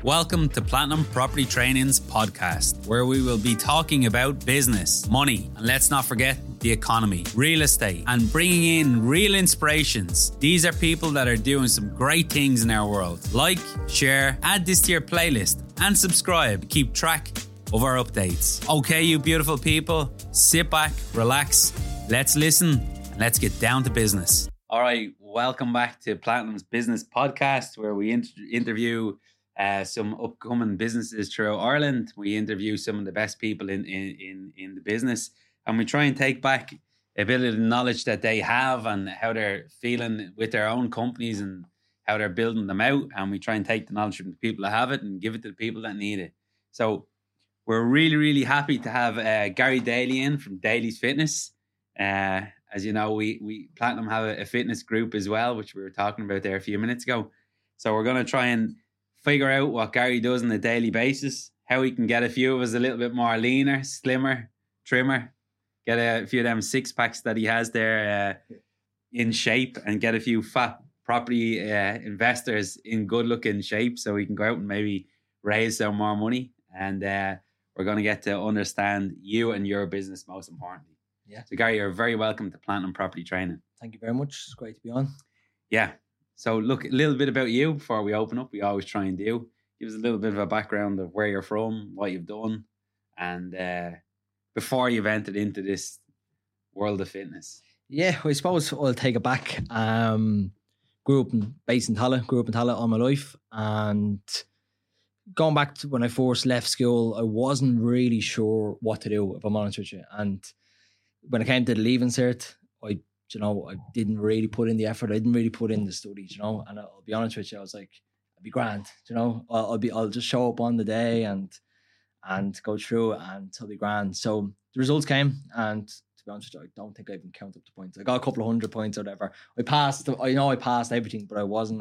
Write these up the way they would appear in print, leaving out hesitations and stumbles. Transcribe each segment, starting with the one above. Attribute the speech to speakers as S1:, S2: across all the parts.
S1: Welcome to Platinum Property Training's podcast, where we will be talking about business, money, and let's not forget the economy, real estate, and bringing in real inspirations. These are people that are doing some great things in our world. Like, share, add this to your playlist, and subscribe. Keep track of our updates. Okay, you beautiful people, sit back, relax, let's listen, and let's get down to business. All right, welcome back to Platinum's Business Podcast, where we interview some upcoming businesses throughout Ireland. We interview some of the best people in the business, and we try and take back a bit of the knowledge that they have and how they're feeling with their own companies and how they're building them out. And we try and take the knowledge from the people that have it and give it to the people that need it. So we're really, really happy to have Gary Daly in from Daly's Fitness. As you know, we Platinum have a fitness group as well, which we were talking about there a few minutes ago. So we're going to try and figure out what Gary does on a daily basis, how we can get a few of us a little bit more leaner, slimmer, trimmer, get a few of them six packs that he has there in shape, and get a few fat property investors in good looking shape so we can go out and maybe raise some more money. And we're going to get to understand you and your business most importantly.
S2: Yeah.
S1: So Gary, you're very welcome to Platinum Property Training.
S2: Thank you very much. It's great to be on.
S1: Yeah. So look, a little bit about you before we open up. We always try and do. Give us a little bit of a background of where you're from, what you've done, and before you've entered into this world of fitness.
S2: Yeah, I suppose I'll take it back. Grew up in Tallaght all my life, and going back to when I first left school, I wasn't really sure what to do, if I'm honest with you. And when it came to the leaving cert, I didn't really put in the effort. I didn't really put in the studies, and I'll be honest with you, I was like, I'll be grand, I'll just show up on the day and go through it, and it'll be grand. So the results came, and to be honest with you, I don't think I even counted up the points. I got a couple of 100 points or whatever. I passed everything, but I wasn't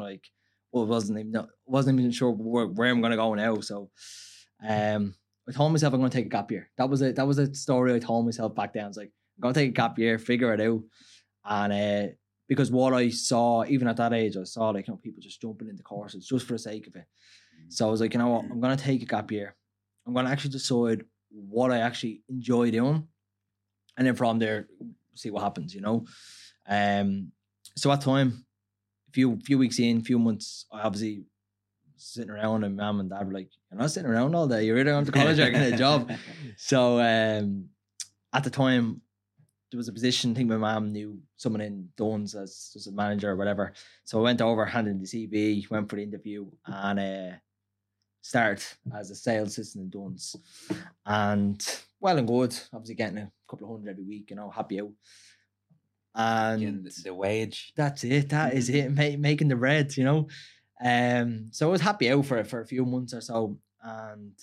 S2: even sure where I'm going to go now. So I told myself I'm going to take a gap year. That was a story I told myself back then. I was like, I'm going to take a gap year, figure it out. And because what I saw, even at that age, I saw people just jumping into courses just for the sake of it. So I was like, you know what, I'm going to take a gap year. I'm going to actually decide what I actually enjoy doing. And then from there, see what happens, So at time, few weeks in, few months, I obviously sitting around, and mum and dad were like, you're not sitting around all day, you're either going to college or getting a job. So at the time, there was a position, I think my mum knew someone in Duns as a manager or whatever. So I went over, handed in the CV, went for the interview, and started as a sales assistant in Duns. And well and good, obviously getting a couple of hundred every week, happy out. And
S1: the wage.
S2: That's it. That is it. Making the bread, So I was happy out for a few months or so. And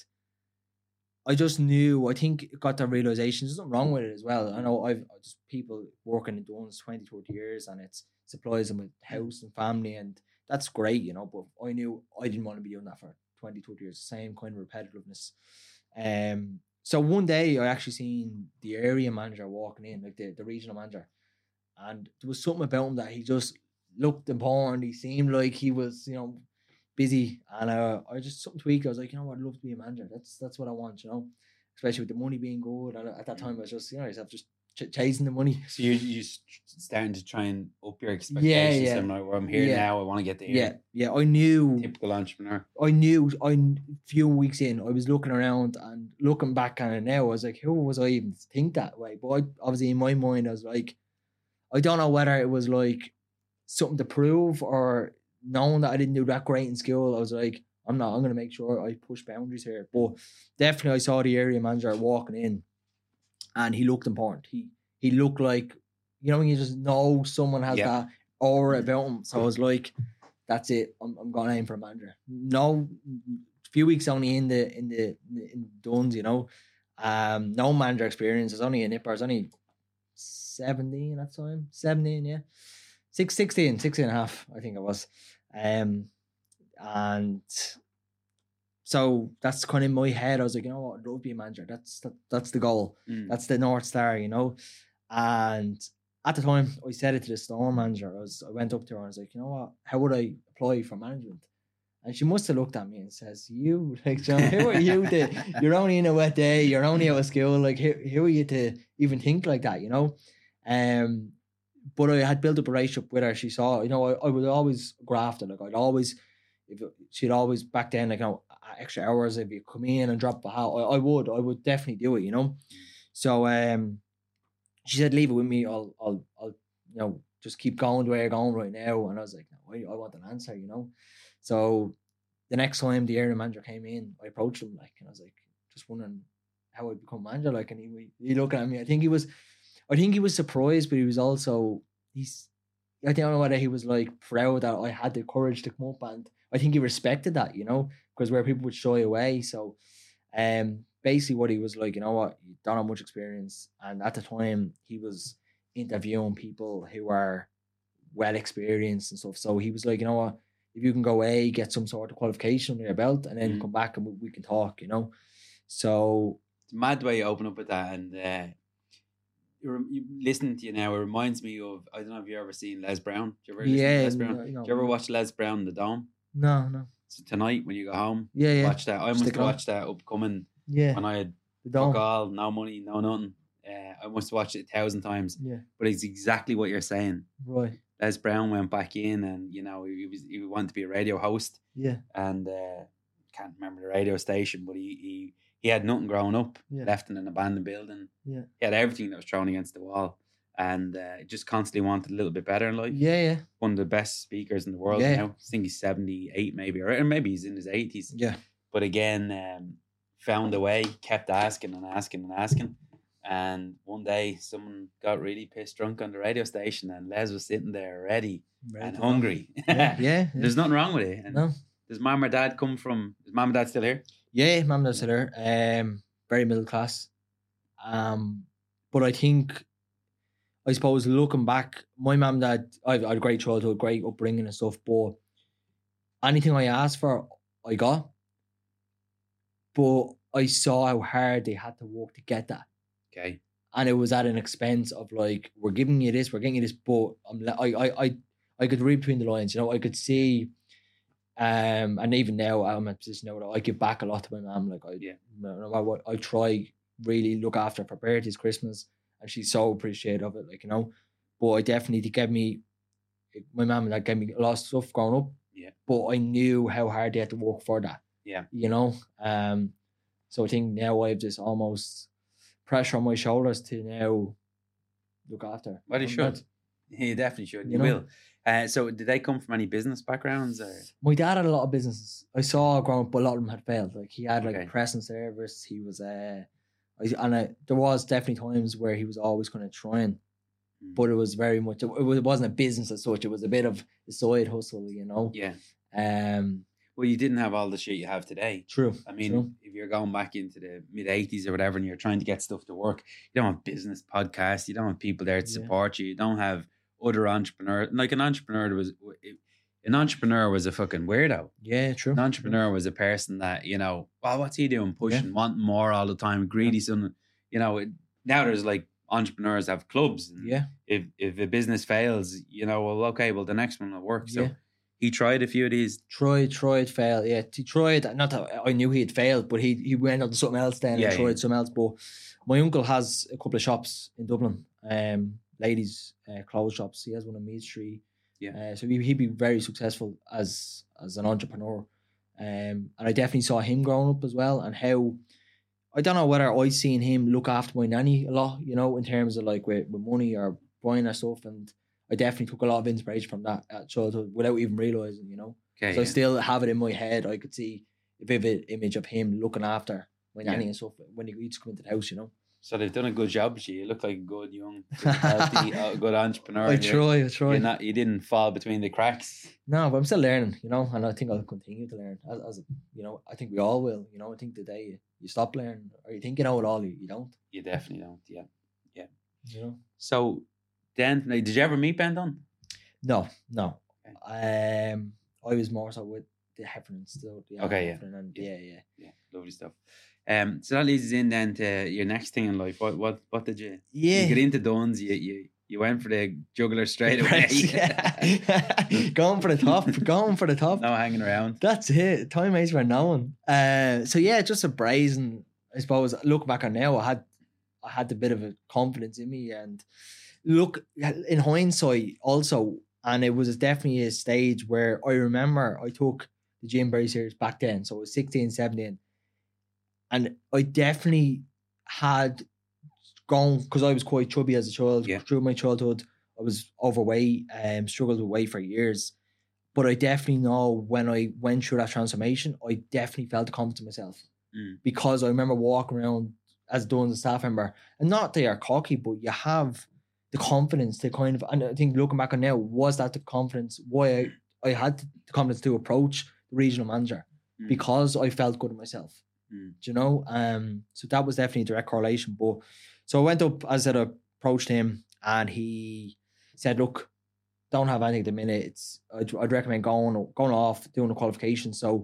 S2: I just knew, I think it got the realization, there's nothing wrong with it as well. I know I've just people working in Duns 20, 30 years, and it supplies them with house and family, and that's great, but I knew I didn't want to be doing that for 20, 30 years, the same kind of repetitiveness. So one day I actually seen the area manager walking in, like the regional manager, and there was something about him that he just looked important. He seemed like he was, busy, and I just something tweaked. I was like, what, I'd love to be a manager. That's what I want, especially with the money being good. And at that time, I was just, yourself just chasing the money.
S1: So you starting to try and up your expectations.
S2: Yeah.
S1: I'm like, well, I'm here now. I want to get there.
S2: Yeah. I knew.
S1: Typical entrepreneur.
S2: I knew. Few weeks in, I was looking around and looking back on it now. I was like, who was I even to think that way? But obviously, in my mind, I was like, I don't know whether it was like something to prove or knowing that I didn't do that great in school. I was like, I'm going to make sure I push boundaries here. But definitely I saw the area manager walking in, and he looked important. He looked like, when you just know someone has that aura about him. So I was like, that's it. I'm going to aim for a manager. No, few weeks only in Duns, no manager experience. I was only a nipper. I was only 17 at that time. 17, yeah. 16 and a half, I think it was. And so that's kind of in my head. I was like, I'd love to be a manager. That's the goal. That's the North Star, And at the time, I said it to the store manager. I went up to her and I was like, how would I apply for management? And she must have looked at me and says, "You, like, John, who are you to? You're only in a wet day. You're only out of school. Like, who are you to even think like that? You know." But I had built up a relationship with her. She saw, I would always graft her. Like, she'd always back then, like, extra hours if you come in and drop a hat. I would definitely do it. So she said, "Leave it with me. I'll just keep going the way you're going right now." And I was like, "No, I want an answer. So the next time the area manager came in, I approached him, like, and I was like, just wondering how I'd become manager, like, and he looked at me. I think he was surprised, but he was also, I don't know whether he was like proud that I had the courage to come up, and I think he respected that, because where people would shy away. So basically what he was like, you don't have much experience, and at the time he was interviewing people who are well experienced and stuff. So he was like, if you can go away, get some sort of qualification under your belt, and then come back and we can talk, So
S1: it's a mad way you open up with that, and you listening to you now, it reminds me of, I don't know if you've ever seen Les Brown. Do you ever listen to Les Brown? Do you ever watch Les Brown in the Dome?
S2: No.
S1: So tonight when you go home, watch that. I must watch that upcoming. When I had fuck all, no money, no nothing. I must watch it 1,000 times.
S2: Yeah.
S1: But it's exactly what you're saying.
S2: Right.
S1: Les Brown went back in, and he wanted to be a radio host.
S2: Yeah.
S1: And can't remember the radio station, but he had nothing growing up.
S2: Yeah.
S1: Left in an abandoned building.
S2: Yeah.
S1: He had everything that was thrown against the wall, and just constantly wanted a little bit better in life.
S2: Yeah.
S1: One of the best speakers in the world now. I think he's 78 maybe, or maybe he's in his 80s.
S2: Yeah.
S1: But again, found a way, kept asking and asking and asking. And one day someone got really pissed drunk on the radio station, and Les was sitting there ready and hungry.
S2: Yeah.
S1: There's nothing wrong with it. And
S2: no.
S1: Does mom or dad is mom and dad still here?
S2: Yeah, mom and dad still here. Very middle class. But I suppose looking back, my mom and dad, I had a great childhood, great upbringing and stuff, but anything I asked for, I got. But I saw how hard they had to work to get that.
S1: Okay.
S2: And it was at an expense of, like, we're giving you this, but I could read between the lines, I could see, and even now I'm in a position now that I give back a lot to my mom. Like, no matter what, I try really look after her for birthdays, Christmas, and she's so appreciative of it, like, But I definitely my mom and dad gave me a lot of stuff growing up.
S1: Yeah.
S2: But I knew how hard they had to work for that.
S1: Yeah.
S2: So I think now I have this almost pressure on my shoulders to now look after.
S1: Well, you should. You definitely should. You will. So did they come from any business backgrounds? Or?
S2: My dad had a lot of businesses. I saw growing up, but a lot of them had failed. Like, he had a press and service. He was there was definitely times where he was always kind of trying, but it was very much, it wasn't a business as such. It was a bit of a side hustle,
S1: Yeah.
S2: Well,
S1: you didn't have all the shit you have today.
S2: True.
S1: I mean, if you're going back into the mid-80s or whatever and you're trying to get stuff to work, you don't have business podcasts, you don't have people there to support you, you don't have other entrepreneurs. Like, an entrepreneur was a fucking weirdo.
S2: Yeah, true.
S1: An entrepreneur was a person that, what's he doing? Pushing, wanting more all the time, greedy son. Now there's, like, entrepreneurs have clubs. And if a business fails, well, the next one will work. So he tried a few of these.
S2: Tried, failed. Yeah, he tried. Not that I knew he had failed, but he went on to something else then and tried something else. But my uncle has a couple of shops in Dublin, ladies' clothes shops. He has one in Meath Street.
S1: Yeah.
S2: So he'd be very successful as an entrepreneur. And I definitely saw him growing up as well, and how, I don't know whether I seen him look after my nanny a lot, in terms of, like, with money or buying her stuff, and I definitely took a lot of inspiration from that at childhood without even realising,
S1: Okay,
S2: so I still have it in my head. I could see a vivid image of him looking after my nanny and stuff when he used to come into the house,
S1: So they've done a good job with you. You look like a good, young, healthy, good entrepreneur. I try. You didn't fall between the cracks.
S2: No, but I'm still learning, and I think I'll continue to learn. As I think we all will. I think the day you stop learning, or you think you know it all, you don't.
S1: You definitely don't. Yeah.
S2: So
S1: then, did you ever meet Ben Dunn?
S2: No.
S1: Okay.
S2: I was more so with the Heffernan still.
S1: Heffernan
S2: and
S1: lovely stuff. So that leads us in then to your next thing in life. What did you?
S2: Yeah.
S1: You get into Dunn's. You You went for the jugular straight away.
S2: Yeah. Going for the top. Going for the top.
S1: No hanging around.
S2: That's it. Time waits for no one. So yeah, just a brazen. I suppose. Look back on now, I had a bit of a confidence in me, and look in hindsight also, and it was definitely a stage where I remember I took the gym very serious back then. So I was 16, 17, and I definitely had gone because I was quite chubby as a child.
S1: Yeah.
S2: Through my childhood, I was overweight and struggled with weight for years. But I definitely know when I went through that transformation, I definitely felt the confidence in myself. Because I remember walking around as doing the staff member, and not that you're cocky, but you have the confidence to kind of, and I think looking back on now, was that the confidence why I had the confidence to approach the regional manager because I felt good in myself. Do you know? So that was definitely a direct correlation. But so I went up, as I said, I approached him, and he said, "Look, don't have anything at the minute. I'd recommend going off, doing a qualification." So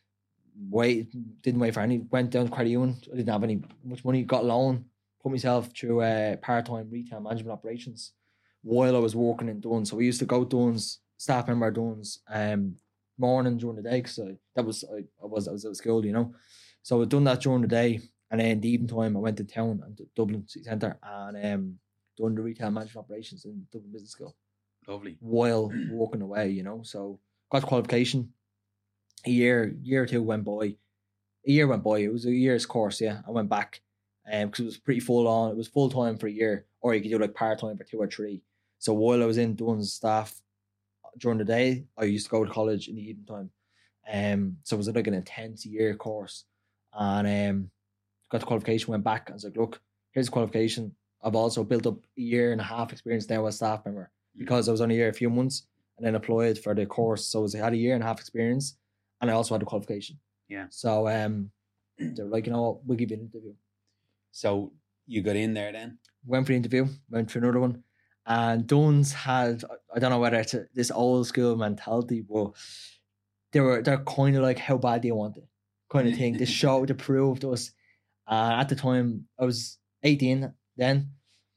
S2: didn't wait for any. Went down to credit union. I didn't have any much money. Got a loan. Put myself through part-time retail management operations while I was working in Duns. So we used to go Duns, staff member Duns, morning during the day because I was at school, you know. So I'd done that during the day, and then the evening time I went to town and Dublin City Centre and done the retail management operations in Dublin Business School.
S1: Lovely.
S2: While walking away, you know. So got the qualification. A year or two went by. A year went by. It was a year's course, yeah. I went back because it was pretty full on. It was full time for a year, or you could do like part time for 2 or 3. So while I was in doing staff during the day, I used to go to college in the evening time. So it was like an intense year course, and got the qualification. Went back. I was like, look, here's the qualification. I've also built up a year and a half experience now as staff member because I was only here a few months and then applied for the course. So I had a year and a half experience, and I also had the qualification.
S1: Yeah.
S2: So they were like, you know what, we'll give you an interview.
S1: So you got in there then?
S2: Went for the interview, went for another one. And Duns had, I don't know whether it's this old school mentality, but they're kind of like, how bad do you want it? Kind of thing. They proved to us. At the time, I was 18 then.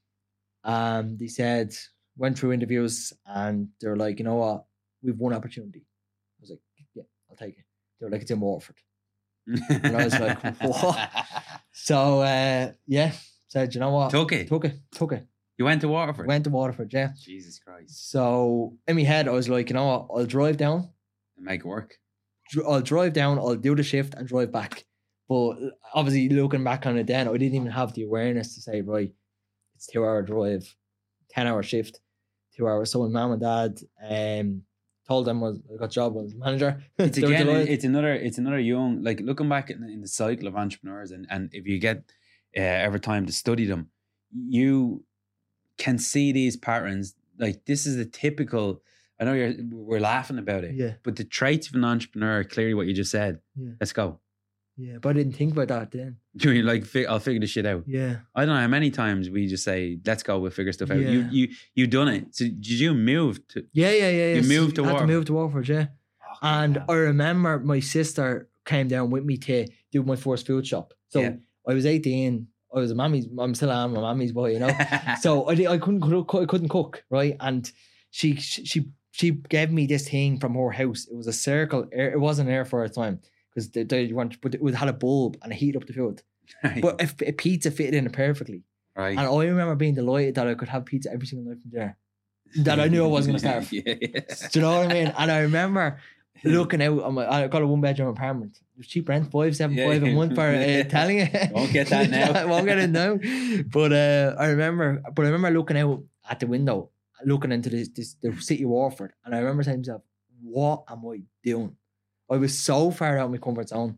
S2: They said, went through interviews, and they were like, you know what, we've one opportunity. I was like, yeah, I'll take it. They were like, it's in Waterford. And I was like, what? So, yeah, said, you know what?
S1: Took it. You went to Waterford?
S2: Went to Waterford, yeah.
S1: Jesus Christ.
S2: So, in my head, I was like, you know what? I'll drive down.
S1: And make it work.
S2: I'll drive down, I'll do the shift and drive back. But obviously, looking back on it then, I didn't even have the awareness to say, right, it's 2-hour drive, 10-hour shift, 2 hours. So, when mum and dad told them I got a job as manager.
S1: It's another young, like looking back in the cycle of entrepreneurs, and if you get ever time to study them, you can see these patterns. Like, this is a typical, I know we're laughing about it,
S2: yeah,
S1: but the traits of an entrepreneur are clearly what you just said.
S2: Yeah.
S1: Let's go.
S2: Yeah, but I didn't think about that then.
S1: You're like, I'll figure this shit out.
S2: Yeah.
S1: I don't know how many times we just say, let's go, we'll figure stuff out.
S2: Yeah.
S1: You done it. So did you move to?
S2: Yeah.
S1: You moved to Waterford?
S2: I had to move to Waterford, yeah.
S1: Oh,
S2: and
S1: God.
S2: I remember my sister came down with me to do my first food shop. So
S1: Yeah.
S2: I was 18. I was I'm still am my mammy's boy, you know. So I couldn't cook, right? And she gave me this thing from her house. It was a circle. It wasn't air fryer at the time because but it had a bulb and it heated up the food.
S1: Right.
S2: But a pizza fitted in it perfectly.
S1: Right.
S2: And I remember being delighted that I could have pizza every single night from there. That I knew I wasn't going to starve.
S1: Yeah.
S2: Do you know what I mean? And I remember looking out on I got a 1-bedroom apartment. It was cheap rent, 575 a month for telling you.
S1: Won't get that now.
S2: I won't get it now. But I remember looking out at the window, looking into the city of Waterford, and I remember saying to myself, what am I doing? I was so far out of my comfort zone.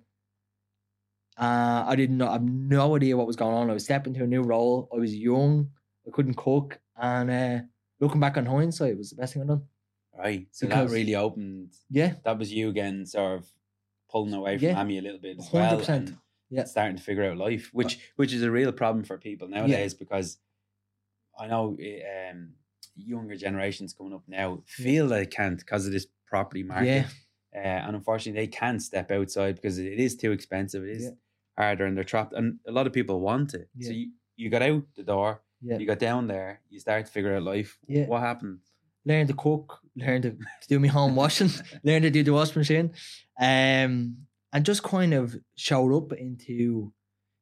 S2: I didn't know. I have no idea what was going on. I was stepping into a new role. I was young. I couldn't cook, and looking back on hindsight, it was the best thing I've done.
S1: Right. So
S2: Because-
S1: that really opened.
S2: Yeah,
S1: That was you again, sort of pulling away from
S2: Yeah.
S1: Amy a little bit as well,
S2: 100%.
S1: and
S2: Yeah.
S1: starting to figure out life, which is a real problem for people nowadays, because I know younger generations coming up now feel they can't because of this property market.
S2: yeah,
S1: And unfortunately, they can't step outside because it is too expensive. It is
S2: Yeah.
S1: harder, and they're trapped. And a lot of people want it. So
S2: Yeah.
S1: you got out the door,
S2: Yeah.
S1: You got down there, you started to figure out life.
S2: Yeah.
S1: What happened?
S2: Learn to cook, learn to do my home washing, learn to do the washing machine, and just kind of showed up into,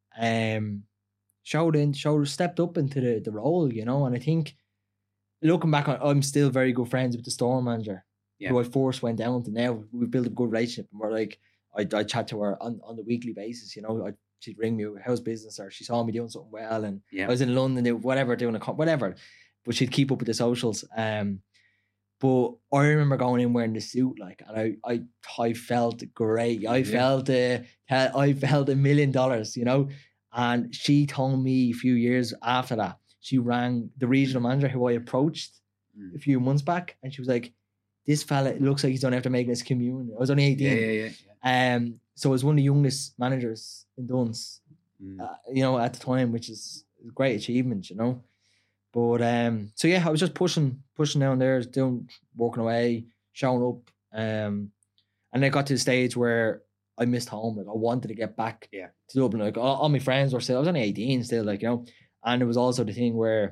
S2: stepped up into the role, you know. And I think looking back on, I'm still very good friends with the store manager, who I first went down to. Now we've built a good relationship, and we're like, I chat to her on the weekly basis, you know. She'd ring me, how's business, or she saw me doing something well, and I was in London, whatever, doing whatever, but she'd keep up with the socials. But I remember going in wearing the suit, like, and I felt great. I felt $1 million, you know. And she told me a few years after that, she rang the regional manager who I approached a few months back, and she was like, "This fella, it looks like he's done after making his commune." I was only 18. So I was one of the youngest managers in Duns, you know, at the time, which is a great achievement, you know. But so yeah, I was just pushing down there, working away, showing up, and I got to the stage where I missed home. Like, I wanted to get back to Dublin. Like, all my friends were still, I was only 18 still, like, you know. And it was also the thing where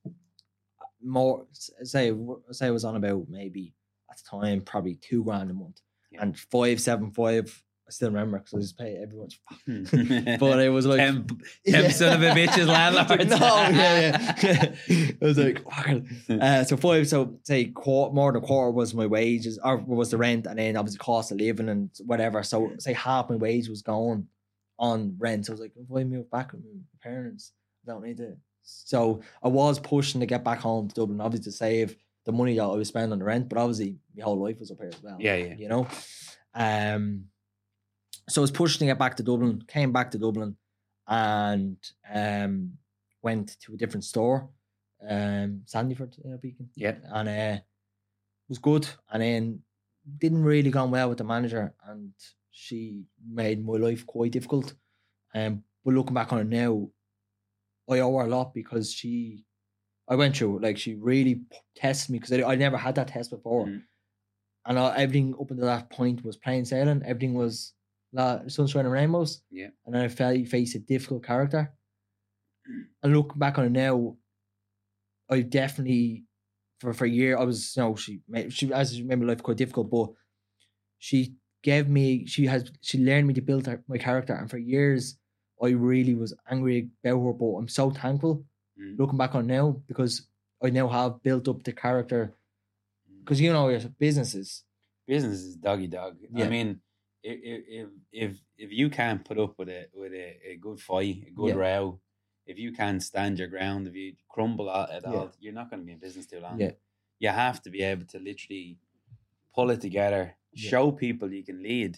S2: say I was on about, maybe at the time, probably $2,000 a month, and 575. I still remember because I just pay everyone's. But it was like
S1: 10 son of a bitch's landlords.
S2: It was like so five. So say more than a quarter was my wages, or was the rent, and then obviously cost of living and whatever. So say half my wage was going on rent. So I was like, if I move back with my parents, I don't need to. So I was pushing to get back home to Dublin, obviously to save the money that I was spending on the rent. But obviously my whole life was up here as well. You know. So I was pushing to get back to Dublin, came back to Dublin, and went to a different store, Sandyford, Beacon. And it was good. And then didn't really go well with the manager, and she made my life quite difficult. But looking back on it now, I owe her a lot, because I went through, like, she really tested me, because I never had that test before. And everything up until that point was plain sailing. Everything was sunshine and rainbows. And then I faced a difficult character. And looking back on it now, I definitely, for a year, I was, you know, she as you made my life quite difficult, but she learned me to build my character. And for years, I really was angry about her, but I'm so thankful looking back on it now, because I now have built up the character. Because, you know, your business is
S1: doggy dog. I mean, if you can't put up with a good fight, a good row, if you can't stand your ground, if you crumble at all, you're not going to be in business too long. You have to be able to literally pull it together, show people you can lead,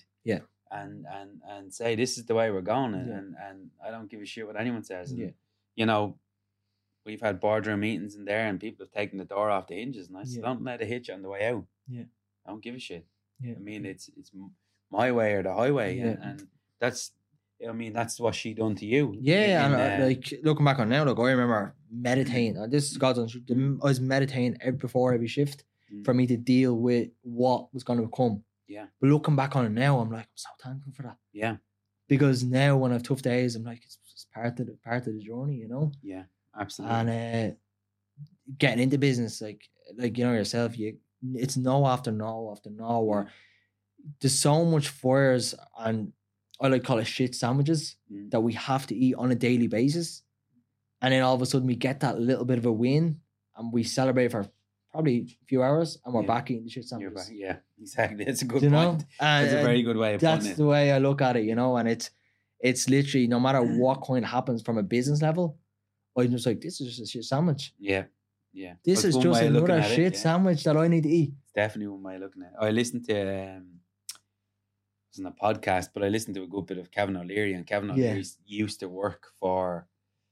S1: and say, this is the way we're going, and I don't give a shit what anyone says. And, you know, we've had boardroom meetings in there, and people have taken the door off the hinges, and I said, don't let it hit you on the way out. I don't give a shit. I mean, it's my way or the highway, and that's, I mean, that's what she done to you.
S2: Like, looking back on now, like, I remember meditating. This is God's honest truth. I was meditating before every shift for me to deal with what was going to come. But looking back on it now, I'm like, I'm so thankful for that. Because now when I have tough days, I'm like, it's part of the journey, you know.
S1: Absolutely.
S2: And getting into business, like you know yourself, it's no after no after no, or there's so much fires, and I like call it shit sandwiches that we have to eat on a daily basis. And then all of a sudden we get that little bit of a win, and we celebrate for probably a few hours, and we're back eating the shit sandwiches.
S1: Exactly. It's a good point. That's a very good way of putting it.
S2: That's the way I look at it, you know. And it's literally, no matter what kind of happens from a business level, I'm just like, this is just a shit sandwich. This is just another shit sandwich that I need to eat.
S1: It's definitely one way of looking at it. I listened to it wasn't a podcast, but I listened to a good bit of Kevin O'Leary, and Kevin O'Leary used to work for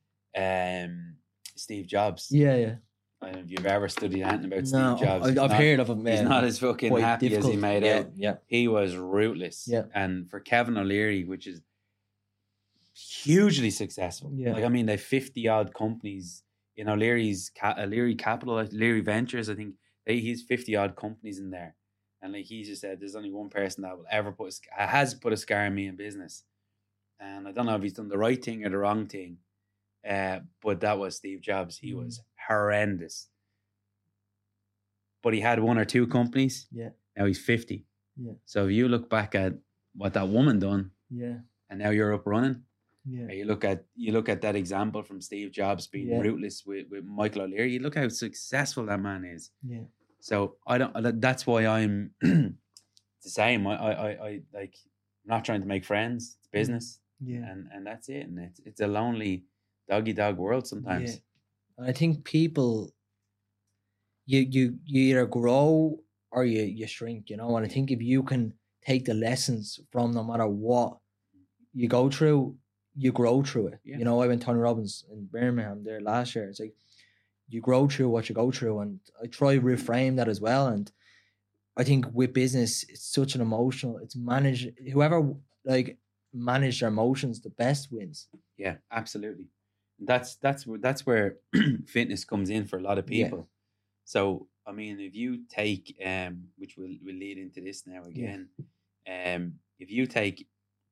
S1: Steve Jobs. I don't know if you've ever studied anything about Steve Jobs.
S2: I've heard of him.
S1: He's not as fucking happy as he made out. He was ruthless. And for Kevin O'Leary, which is hugely successful. Like, I mean, they 50 odd companies in O'Leary's O'Leary Capital, O'Leary Ventures. I think he's 50 odd companies in there, and like he just said, there's only one person that will ever has put a scar on me in business, and I don't know if he's done the right thing or the wrong thing, But that was Steve Jobs. He was horrendous. But he had 1 or 2 companies.
S2: Yeah.
S1: Now he's 50.
S2: Yeah.
S1: So if you look back at what that woman done,
S2: Yeah.
S1: and now you're up running.
S2: Yeah.
S1: You look at that example from Steve Jobs being ruthless with Michael O'Leary. You look how successful that man is.
S2: Yeah.
S1: So that's why I'm the same. I like, I'm not trying to make friends. It's business.
S2: Yeah.
S1: And that's it. And it's a lonely doggy dog world sometimes.
S2: Yeah. And I think people, you either grow or you shrink, and I think if you can take the lessons from no matter what you go through, you grow through it.
S1: Yeah.
S2: I went Tony Robbins in Birmingham there last year. It's like you grow through what you go through, and I try to reframe that as well. And I think with business, it's such an emotional. It's managed. Whoever manage their emotions the best wins.
S1: Yeah, absolutely. That's where fitness comes in for a lot of people. Yeah. So I mean, if you take which will lead into this now again. If you take,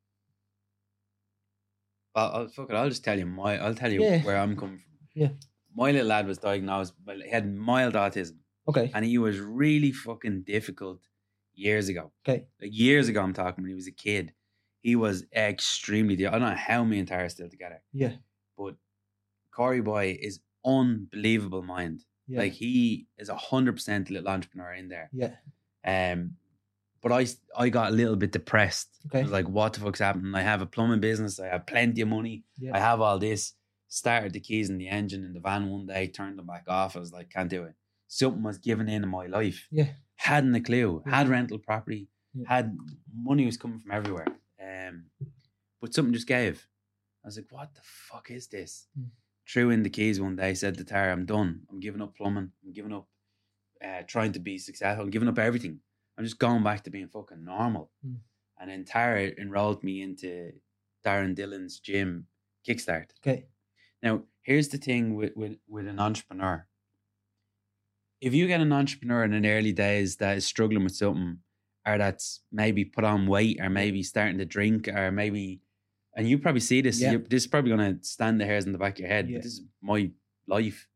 S1: I'll just tell you I'll tell you where I'm coming from.
S2: Yeah.
S1: My little lad was diagnosed, he had mild autism.
S2: Okay.
S1: And he was really fucking difficult years ago.
S2: Okay.
S1: Like years ago, I'm talking when he was a kid. He was extremely difficult. I don't know how me and Tara are still together.
S2: Yeah.
S1: But Corey Boy is unbelievable mind. Yeah. Like he is 100% little entrepreneur in there.
S2: Yeah.
S1: But I got a little bit depressed.
S2: Okay.
S1: I was like, what the fuck's happening? I have a plumbing business. I have plenty of money.
S2: Yeah.
S1: I have all this. Started the keys in the engine in the van one day, turned them back off. I was like, can't do it. Something was given in my life.
S2: Yeah.
S1: Hadn't a clue.
S2: Yeah.
S1: Had rental property.
S2: Yeah.
S1: Had money was coming from everywhere. But something just gave. I was like, what the fuck is this? Threw in the keys one day, said to Tara, I'm done. I'm giving up plumbing. I'm giving up trying to be successful. I'm giving up everything. I'm just going back to being fucking normal. And then Tara enrolled me into Darren Dillon's gym Kickstart.
S2: Okay.
S1: Now, here's the thing with an entrepreneur. If you get an entrepreneur in the early days that is struggling with something, or that's maybe put on weight, or maybe starting to drink, or maybe, and you probably see this, this is probably going to stand the hairs in the back of your head, but this is my life.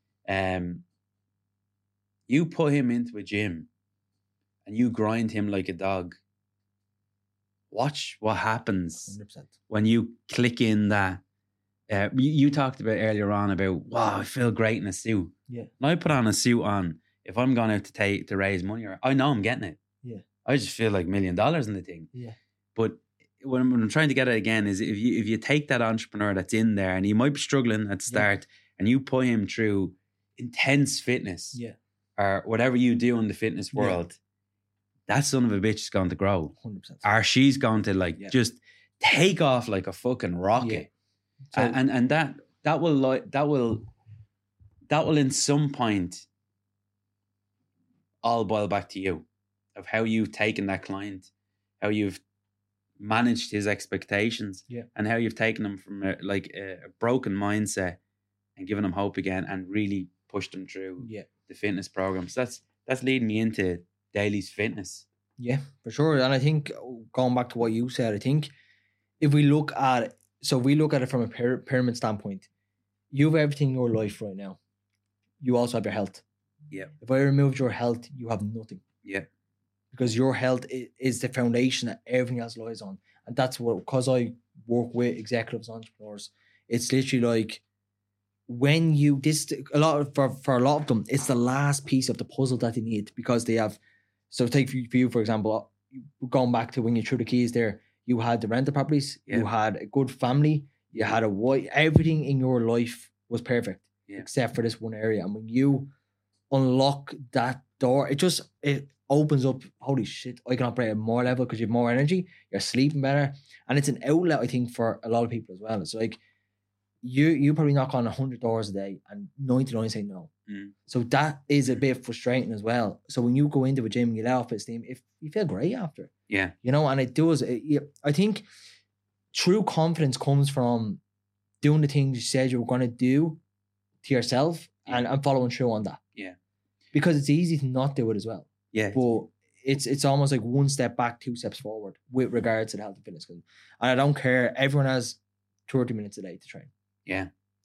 S1: You put him into a gym and you grind him like a dog. Watch what happens
S2: 100%.
S1: when you click in that. You talked about earlier on about, wow, I feel great in a suit.
S2: Yeah.
S1: When I put on a suit on, if I'm going out to raise money, I know I'm getting it.
S2: Yeah.
S1: I just feel like $1 million in the thing.
S2: Yeah.
S1: But what I'm trying to get at again is if you take that entrepreneur that's in there and he might be struggling at the start and you put him through intense fitness or whatever you do in the fitness world, that son of a bitch is going to grow.
S2: 100%.
S1: Or she's going to just take off like a fucking rocket. So, and that will in some point all boil back to you of how you've taken that client, how you've managed his expectations, and how you've taken him from a broken mindset and given him hope again and really pushed him through the fitness programs. That's leading me into Daly's fitness.
S2: Yeah, for sure. And I think going back to what you said, I think if we look at it, so we look at it from a pyramid standpoint, you have everything in your life right now. You also have your health.
S1: Yeah.
S2: If I removed your health, you have nothing.
S1: Yeah.
S2: Because your health is the foundation that everything else lies on. And that's what, because I work with executives, entrepreneurs, it's literally like when you, for a lot of them, it's the last piece of the puzzle that they need because they have, so take for you, for example, going back to when you threw the keys there, you had the rental properties, you had a good family, you had a wife, everything in your life was perfect except for this one area. And when you unlock that door, it opens up, holy shit, I can operate at more level because you have more energy, you're sleeping better. And it's an outlet, I think, for a lot of people as well. It's like you probably knock on 100 doors a day and 99 say no. So that is a bit frustrating as well. So when you go into a gym and you let off esteem, if you feel great after.
S1: Yeah.
S2: And it does. I think true confidence comes from doing the things you said you were going to do to yourself and following through on that.
S1: Yeah.
S2: Because it's easy to not do it as well.
S1: Yeah.
S2: But it's almost like one step back, 2 steps forward with regards to the health and fitness. And I don't care. Everyone has 30 minutes a day to train.
S1: Yeah.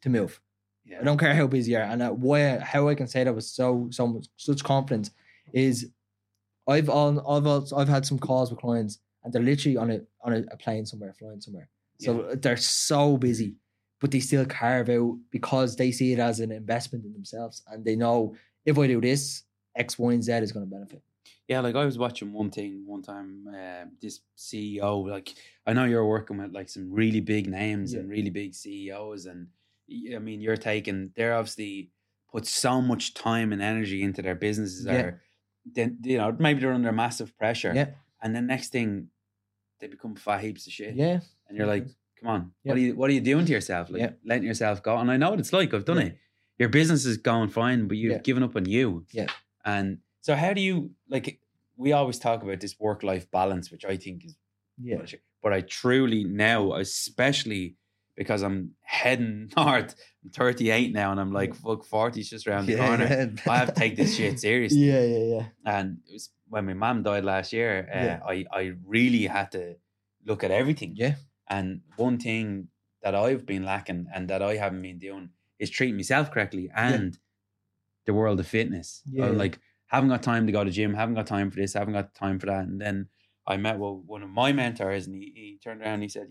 S2: to move.
S1: Yeah.
S2: I don't care how busy you are. And how I can say that with such confidence is I've had some calls with clients and they're literally on a plane somewhere, flying somewhere. So they're so busy, but they still carve out because they see it as an investment in themselves and they know if I do this, X, Y, and Z is going to benefit.
S1: Yeah, like I was watching one thing one time, this CEO, like I know you're working with like some really big names and really big CEOs, and I mean they're obviously put so much time and energy into their businesses, or then maybe they're under massive pressure, and then next thing they become fat heaps of shit, and you're like, come on, what are you doing to yourself? Like letting yourself go. And I know what it's like. I've done it. Your business is going fine, but you've given up on you. And so how do you, like, we always talk about this work-life balance, which I think is bullshit. But I truly now, especially because I'm heading north, I'm 38 now, and I'm like, fuck, 40's just around the corner. I have to take this shit seriously. And it was when my mum died last year, I really had to look at everything. And one thing that I've been lacking and that I haven't been doing is treating myself correctly and the world of fitness. I'm like, haven't got time to go to gym, haven't got time for this, haven't got time for that. And then I met one of my mentors, and he turned around and he said,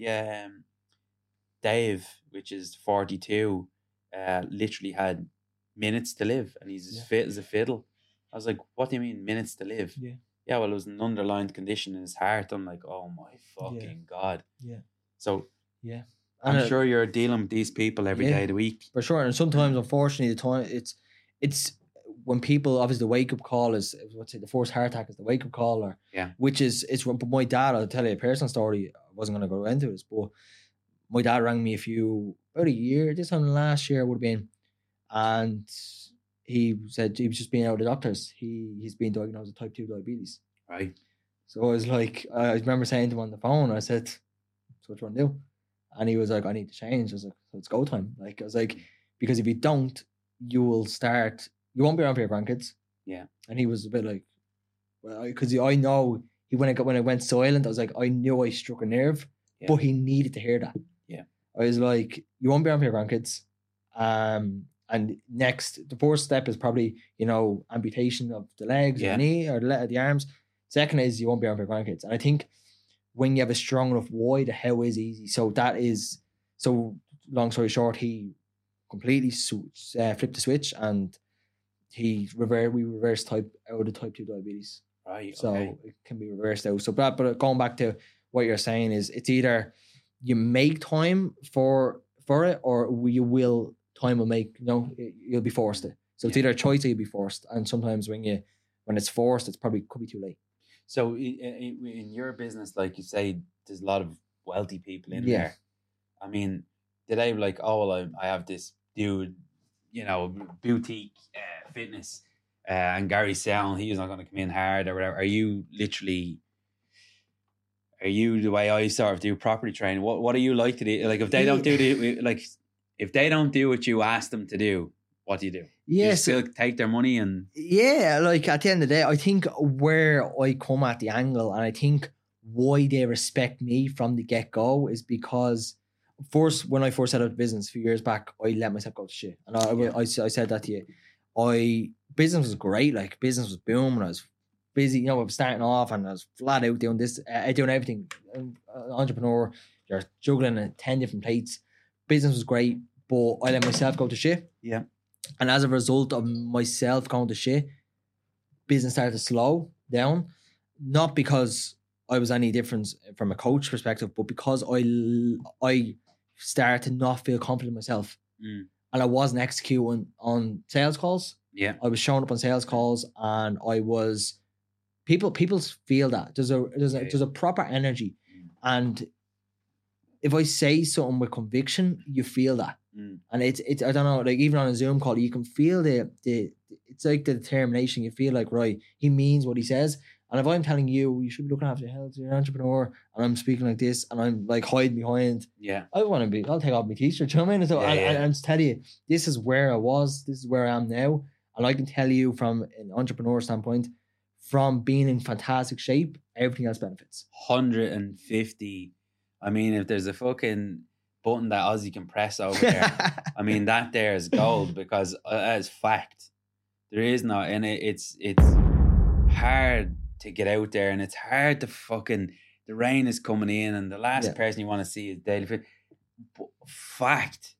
S1: Dave, which is 42, literally had minutes to live, and he's as fit as a fiddle. I was like, what do you mean minutes to live? Well, it was an underlying condition in his heart. I'm like, oh my fucking God. So I'm sure you're dealing with these people every day of the week. For
S2: sure. And sometimes, unfortunately, the time it's when people, obviously the wake up call is, let's say the first heart attack is the wake up call, or which is, it's when my dad, I'll tell you a personal story. I wasn't going to go into this, but my dad rang me about a year, this time last year would have been, and he said he was just being out of the doctors. He's been diagnosed with type 2 diabetes.
S1: Right.
S2: So I was like, I remember saying to him on the phone, I said, so what do you want to do? And he was like, I need to change. I was like, so it's go time. Like, I was like, because if you don't, you won't be around for your grandkids. And he was a bit like, well, because I know when it went silent, I was like, I knew I struck a nerve, but he needed to hear that. I was like, you won't be around for your grandkids. And next, the first step is probably, amputation of the legs or the knee or the arms. Second is you won't be around for your grandkids. And I think when you have a strong enough why, the how is easy. So long story short, he completely flipped the switch, and we reversed type 2 diabetes.
S1: Right.
S2: So it can be reversed out. So but going back to what you're saying is, it's either you make time for it, or time will make, you'll be forced to. So it's either a choice or you'll be forced. And sometimes when it's forced, it's probably could be too late.
S1: So in your business, like you say, there's a lot of wealthy people in there. I mean, did I like, I have this dude, boutique fitness, and Gary Sound, he's not going to come in hard or whatever. Are you the way I sort of do property training? What do you like to do? Like, if they don't if they don't do what you ask them to do, what do you do? You still take their money and...
S2: like at the end of the day, I think where I come at the angle, and I think why they respect me from the get-go, is because when I first set up the business a few years back, I let myself go to shit. And I said that to you. Business was great, like business was booming. I was busy, I was starting off, and I was flat out doing this, doing everything. An entrepreneur, you're juggling at 10 different plates. Business was great, but I let myself go to shit. And as a result of myself going to shit, business started to slow down. Not because I was any different from a coach perspective, but because I started to not feel confident in myself. And I wasn't executing on sales calls. I was showing up on sales calls, and I was... People feel that. There's a proper energy. And if I say something with conviction, you feel that. And it's I don't know, like even on a Zoom call, you can feel it's like the determination. You feel like, right, he means what he says. And if I'm telling you should be looking after your health, you're an entrepreneur, and I'm speaking like this, and I'm like hiding behind, I'll take off my t-shirt, you know what I mean? So and tell you, this is where I was, this is where I am now. And I can tell you from an entrepreneur standpoint, from being in fantastic shape, everything else benefits.
S1: 150. I mean, if there's a fucking button that Ozzy can press over there. I mean, that there is gold because that is fact. There is not, and it's hard to get out there, and it's hard to fucking. The rain is coming in, and the last person you want to see is Daily Fit. But fact,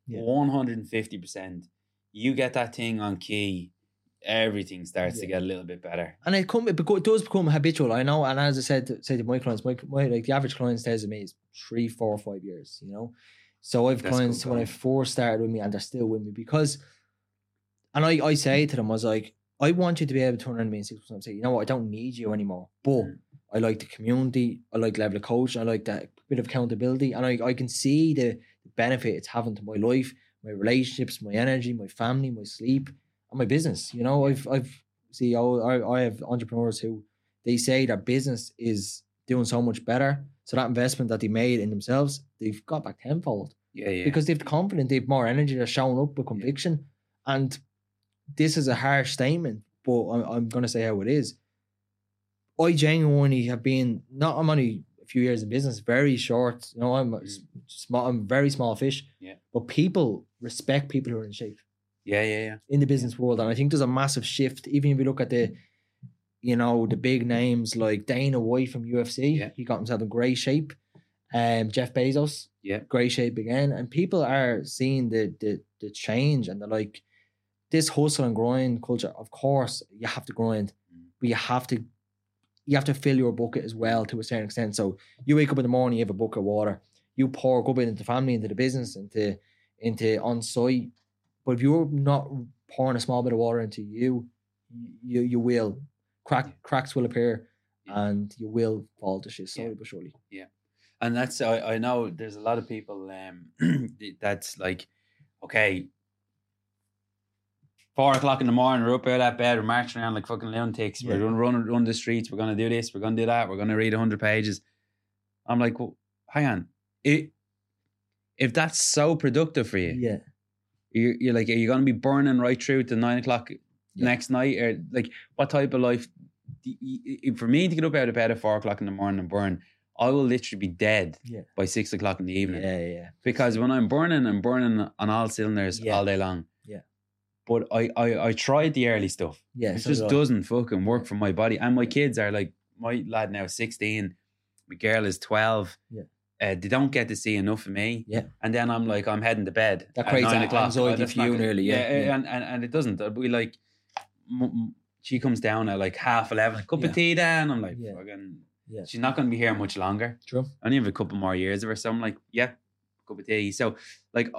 S1: 150%. You get that thing on key, everything starts to get a little bit better.
S2: And it does become habitual, I know. And as I said to my clients, my like the average client stays with me is 3, 4, 5 years, you know. So I've clients when I first started with me, and they're still with me because, and I say to them, I was like, I want you to be able to turn around to me in 6 months and say, you know what, I don't need you anymore, but I like the community, I like level of coaching, I like that bit of accountability, and I can see the benefit it's having to my life, my relationships, my energy, my family, my sleep, and my business. You know, I have entrepreneurs who they say their business is doing so much better. So that investment that they made in themselves, they've got back tenfold.
S1: Yeah.
S2: Because they've the confidence, they've more energy, they're showing up with conviction. And this is a harsh statement, but I'm going to say how it is. I genuinely have been, I'm only a few years in business, very short. You know, I'm a very small fish.
S1: Yeah.
S2: But people respect people who are in shape.
S1: Yeah.
S2: In the business world. And I think there's a massive shift. Even if you look at the big names like Dana White from UFC, he got himself in great shape. Jeff Bezos, great shape again. And people are seeing the change, and they're like, this hustle and grind culture, of course, you have to grind, but you have to fill your bucket as well to a certain extent. So you wake up in the morning, you have a bucket of water, you pour a good bit into the family, into the business, into on site. But if you're not pouring a small bit of water into you will cracks will appear, and you will fall to shit slowly but surely.
S1: Yeah, and that's I know there's a lot of people that's like, okay, 4 o'clock in the morning, we're up out of that bed, we're marching around like fucking lunatics, we're going to run the streets, we're going to do this, we're going to do that, we're going to read 100 pages. I'm like, well, hang on, if that's so productive for you, you're like, are you going to be burning right through to 9 o'clock next night, or like, what type of life? For me to get up out of bed at 4 o'clock in the morning and burn, I will literally be dead by 6 o'clock in the evening. Because when I'm burning on all cylinders all day long. But I tried the early stuff. It just doesn't fucking work for my body. And my kids are like, my lad now is 16, my girl is 12. They don't get to see enough of me. And then I'm like, I'm heading to bed.
S2: That creates anxiety for you nearly.
S1: And it doesn't. We like, she comes down at like 11:30, cup of tea then. I'm like, fucking, she's not going to be here much longer.
S2: True.
S1: I only have a couple more years of her. So I'm like, cup of tea. So like,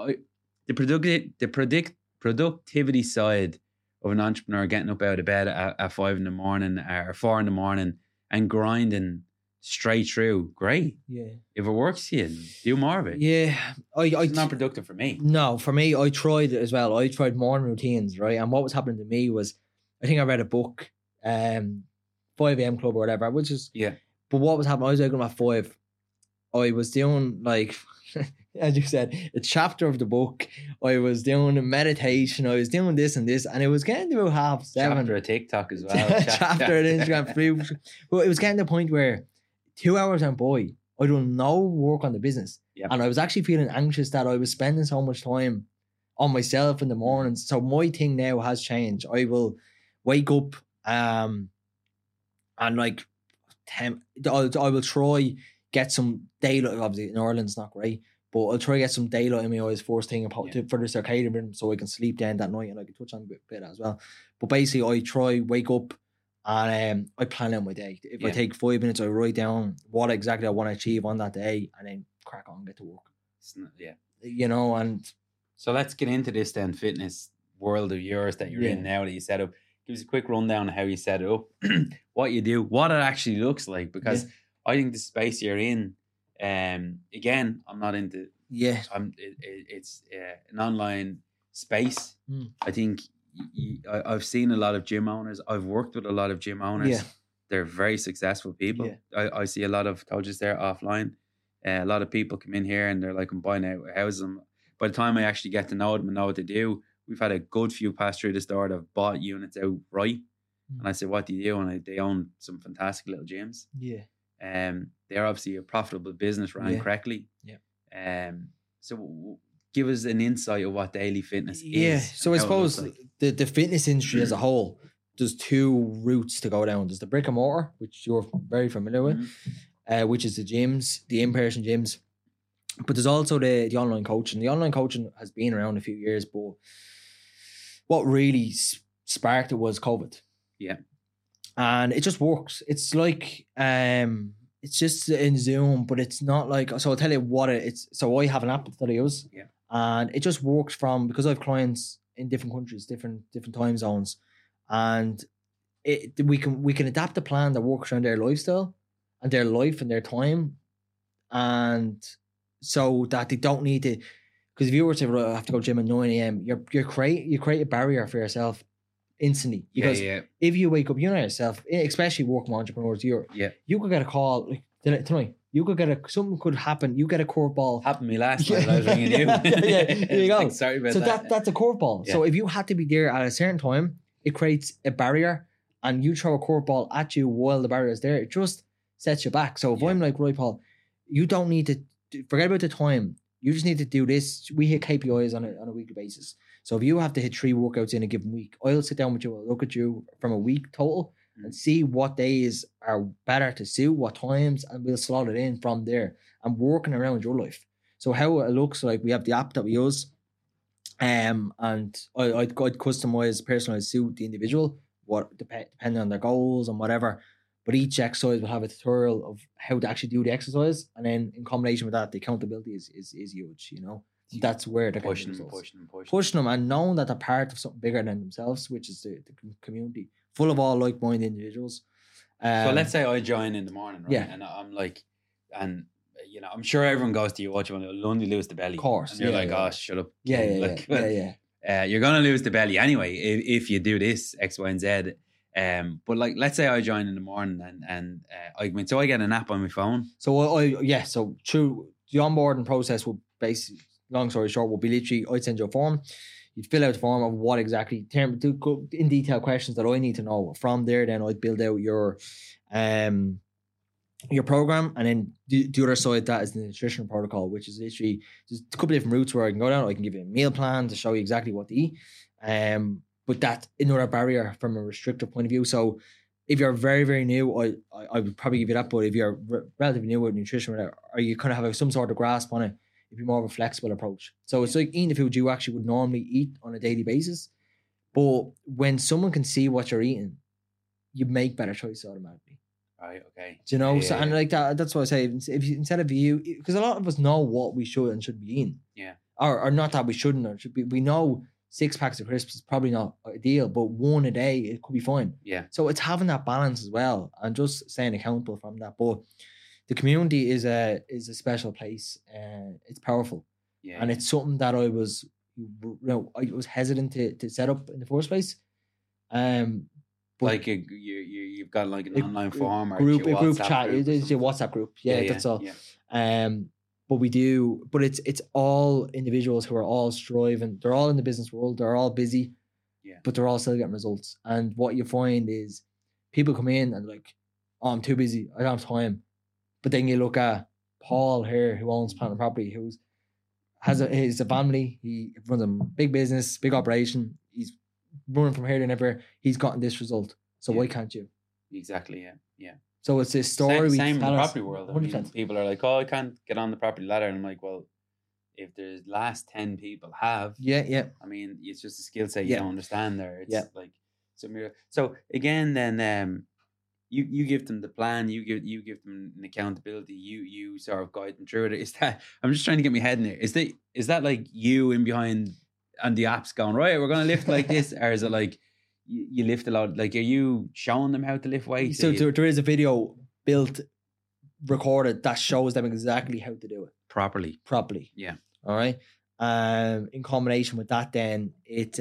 S1: the productivity side of an entrepreneur, getting up out of bed at 5 in the morning or 4 in the morning and grinding straight through, great. If it works for you, do more of it. It's not productive for me.
S2: No, for me, I tried it as well. I tried morning routines, right? And what was happening to me was, I think I read a book, 5 a.m. Club or whatever, which is but what was happening, I was waking up at 5. I was doing like as you said, a chapter of the book. I was doing a meditation. I was doing this and this, and it was getting to about 7:30.
S1: Chapter of TikTok as well.
S2: Chapter of Instagram. But it was getting to the point where 2 hours went by. I done no work on the business, and I was actually feeling anxious that I was spending so much time on myself in the mornings. So my thing now has changed. I will wake up, and like I will try get some daylight. Obviously, in Ireland it's not great, but I'll try to get some daylight in my eyes first thing for the circadian rhythm, so I can sleep then that night, and I can touch on a bit as well. But basically, I try wake up and I plan out my day. If I take 5 minutes, I write down what exactly I want to achieve on that day, and then crack on, get to work. You know, and
S1: so let's get into this then fitness world of yours that you're in now, that you set up. Give us a quick rundown of how you set it up, what you do, what it actually looks like, because I think the space you're in, again, I'm not into. It's an online space. I think I've seen a lot of gym owners. I've worked with a lot of gym owners. They're very successful people. I see a lot of coaches there offline. A lot of people come in here and they're like, I'm buying out houses. By the time I actually get to know them and know what to do, we've had a good few pass through the store that have bought units outright. And I said, what do you do? And they own some fantastic little gyms. They're obviously a profitable business ran correctly. give us an insight of what daily fitness
S2: Yeah.
S1: is.
S2: So I
S1: and how it looks
S2: suppose
S1: like.
S2: the fitness industry as a whole, there's two routes to go down. There's the brick and mortar, which you're very familiar with, which is the gyms, the in-person gyms. But there's also the online coaching. The online coaching has been around a few years, but what really sparked it was COVID.
S1: Yeah.
S2: And it just works. It's like it's just in Zoom, but it's not like, so I'll tell you what it's. So I have an app that I use.
S1: Yeah.
S2: And it just works because I have clients in different countries, different time zones. And we can adapt a plan that works around their lifestyle and their life and their time. And so that they don't need to, because if you were to have to go to gym at 9 a.m., you create a barrier for yourself instantly. Because if you wake up, you know yourself, especially working entrepreneurs, you could get a call like tonight. You could get something could happen. You get a curveball.
S1: Happened to me last night. I was ringing you.
S2: There you go.
S1: Like, sorry about that.
S2: So that's a curveball.
S1: Yeah.
S2: So if you had to be there at a certain time, it creates a barrier, and you throw a curveball at you while the barrier is there. It just sets you back. So if I'm like, right, Paul, you don't need to forget about the time. You just need to do this. We hit KPIs on a weekly basis. So if you have to hit 3 workouts in a given week, I'll sit down with you, I'll look at you from a week total and see what days are better to suit, what times, and we'll slot it in from there. I'm working around your life. So how it looks like, we have the app that we use, and I'd customize, personalize, suit the individual, depending on their goals and whatever. But each exercise will have a tutorial of how to actually do the exercise, and then in combination with that, the accountability is huge. You know, that's where they're pushing them, and knowing that they're part of something bigger than themselves, which is the community full of all like-minded individuals.
S1: So let's say I join in the morning, right?
S2: Yeah.
S1: And I'm like, and you know, I'm sure everyone goes to you, what you want to only lose the belly.
S2: Of course.
S1: And you're like, oh, shut up.
S2: Yeah.
S1: You're gonna lose the belly anyway if you do this X, Y, and Z. But like, let's say I join in the morning and I get an app on my phone.
S2: So through the onboarding process will basically, long story short, will be literally, I'd send you a form. You'd fill out the form of what exactly, go in detail questions that I need to know. From there, then I'd build out your program, and then the other side, that is the nutrition protocol, which is literally, there's a couple of different routes where I can go down. I can give you a meal plan to show you exactly what to eat. But that's another barrier from a restrictive point of view. So if you're very, very new, I would probably give you that. But if you're relatively new with nutrition, or you kind of have some sort of grasp on it, it'd be more of a flexible approach. So it's like eating the food you actually would normally eat on a daily basis. But when someone can see what you're eating, you make better choices automatically.
S1: Right, okay.
S2: Do you know? And like that's what I say. If you, instead of you, because a lot of us know what we should and shouldn't be eating.
S1: Yeah.
S2: Or not that we shouldn't or should be. We know 6 packs of crisps is probably not ideal, but 1 a day, it could be fine.
S1: Yeah.
S2: So it's having that balance as well, and just staying accountable from that. But the community is a special place, and it's powerful.
S1: Yeah.
S2: And it's something that I was hesitant to set up in the first place.
S1: Like you've got like an online forum or
S2: a group
S1: WhatsApp
S2: chat. It's a WhatsApp group. Yeah, that's all. Yeah. But we do. But it's all individuals who are all striving. They're all in the business world. They're all busy.
S1: Yeah.
S2: But they're all still getting results. And what you find is people come in and like, oh, I'm too busy. I don't have time. But then you look at Paul here, who owns Planet Property, he's a family. He runs a big business, big operation. He's running from here to never. He's gotten this result. So why can't you?
S1: Exactly. Yeah.
S2: So it's this story.
S1: Same in the property world. I mean,
S2: 100%.
S1: people are like, "Oh, I can't get on the property ladder," and I'm like, "Well, if there's last 10 people have,
S2: yeah.
S1: I mean, it's just a skill set you don't understand there. It's
S2: Yeah.
S1: like so again, then you give them the plan, you give them an accountability, you sort of guide them through it. Is that, I'm just trying to get my head in there. Is that like you in behind and the app's going, right, we're going to lift like this, or is it like you lift a lot? Like, are you showing them how to lift weights?
S2: So there is a video recorded that shows them exactly how to do it
S1: properly.
S2: Yeah. All right. In combination with that, then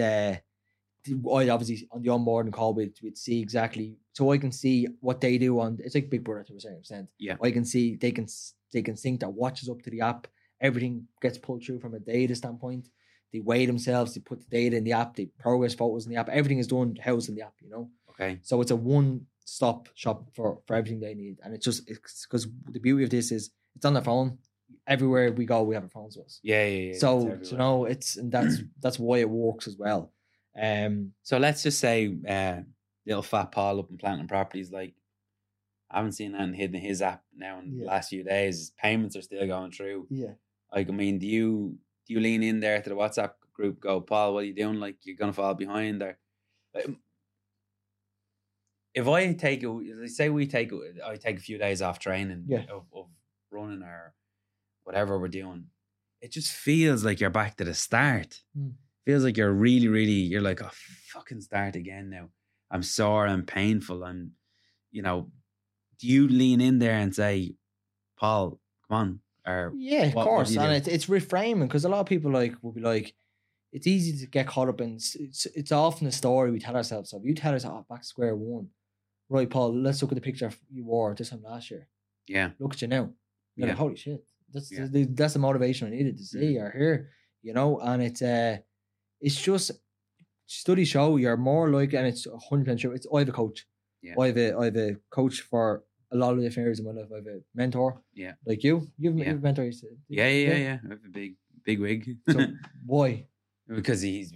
S2: I obviously on the onboarding call we'd see exactly, so I can see what they do on. It's like Big Brother to a certain extent.
S1: Yeah.
S2: I can see they can sync their watches up to the app. Everything gets pulled through from a data standpoint. They weigh themselves. They put the data in the app. They progress photos in the app. Everything is done housed in the app. You know.
S1: Okay.
S2: So it's a one-stop shop for everything they need, and it's because the beauty of this is it's on their phone. everywhere we go, we have our phones with us.
S1: Yeah.
S2: So
S1: It's
S2: you
S1: everywhere.
S2: know, that's why it works as well.
S1: So let's just say little fat Paul up in Planting Properties, like, I haven't seen anything hidden in his app now in the
S2: Yeah.
S1: last few days. His payments are still going through.
S2: Yeah.
S1: Like, I mean, do you lean in there to the WhatsApp group, go, Paul, what are you doing? Like, you're gonna fall behind. Or if I take I take a few days off training,
S2: Yeah.
S1: of running or whatever we're doing, it just feels like you're back to the start. Feels like you're really, really, you're like, oh, fucking start again now. I'm sore, I'm painful, I'm, you know. Do you lean in there and say, Paul, come on? Or
S2: Yeah, of
S1: what
S2: course.
S1: do you
S2: And
S1: do?
S2: it's reframing, because a lot of people will be like, it's easy to get caught up in. It's often a story we tell ourselves. So if you tell us, oh, back to square one, right, Paul, let's look at the picture you wore this time last year.
S1: Yeah.
S2: Look at you now. You're
S1: Yeah.
S2: like, holy shit. That's
S1: Yeah.
S2: that's the motivation I needed to see or hear, you know. And it's just, studies show you're more like, and it's 100% true. I have a coach.
S1: Yeah.
S2: I have a coach for a lot of different areas of my life. I have a mentor.
S1: Yeah.
S2: Like you. You've
S1: Yeah.
S2: a mentor. You said.
S1: Yeah. I have a big wig.
S2: So why?
S1: Because he's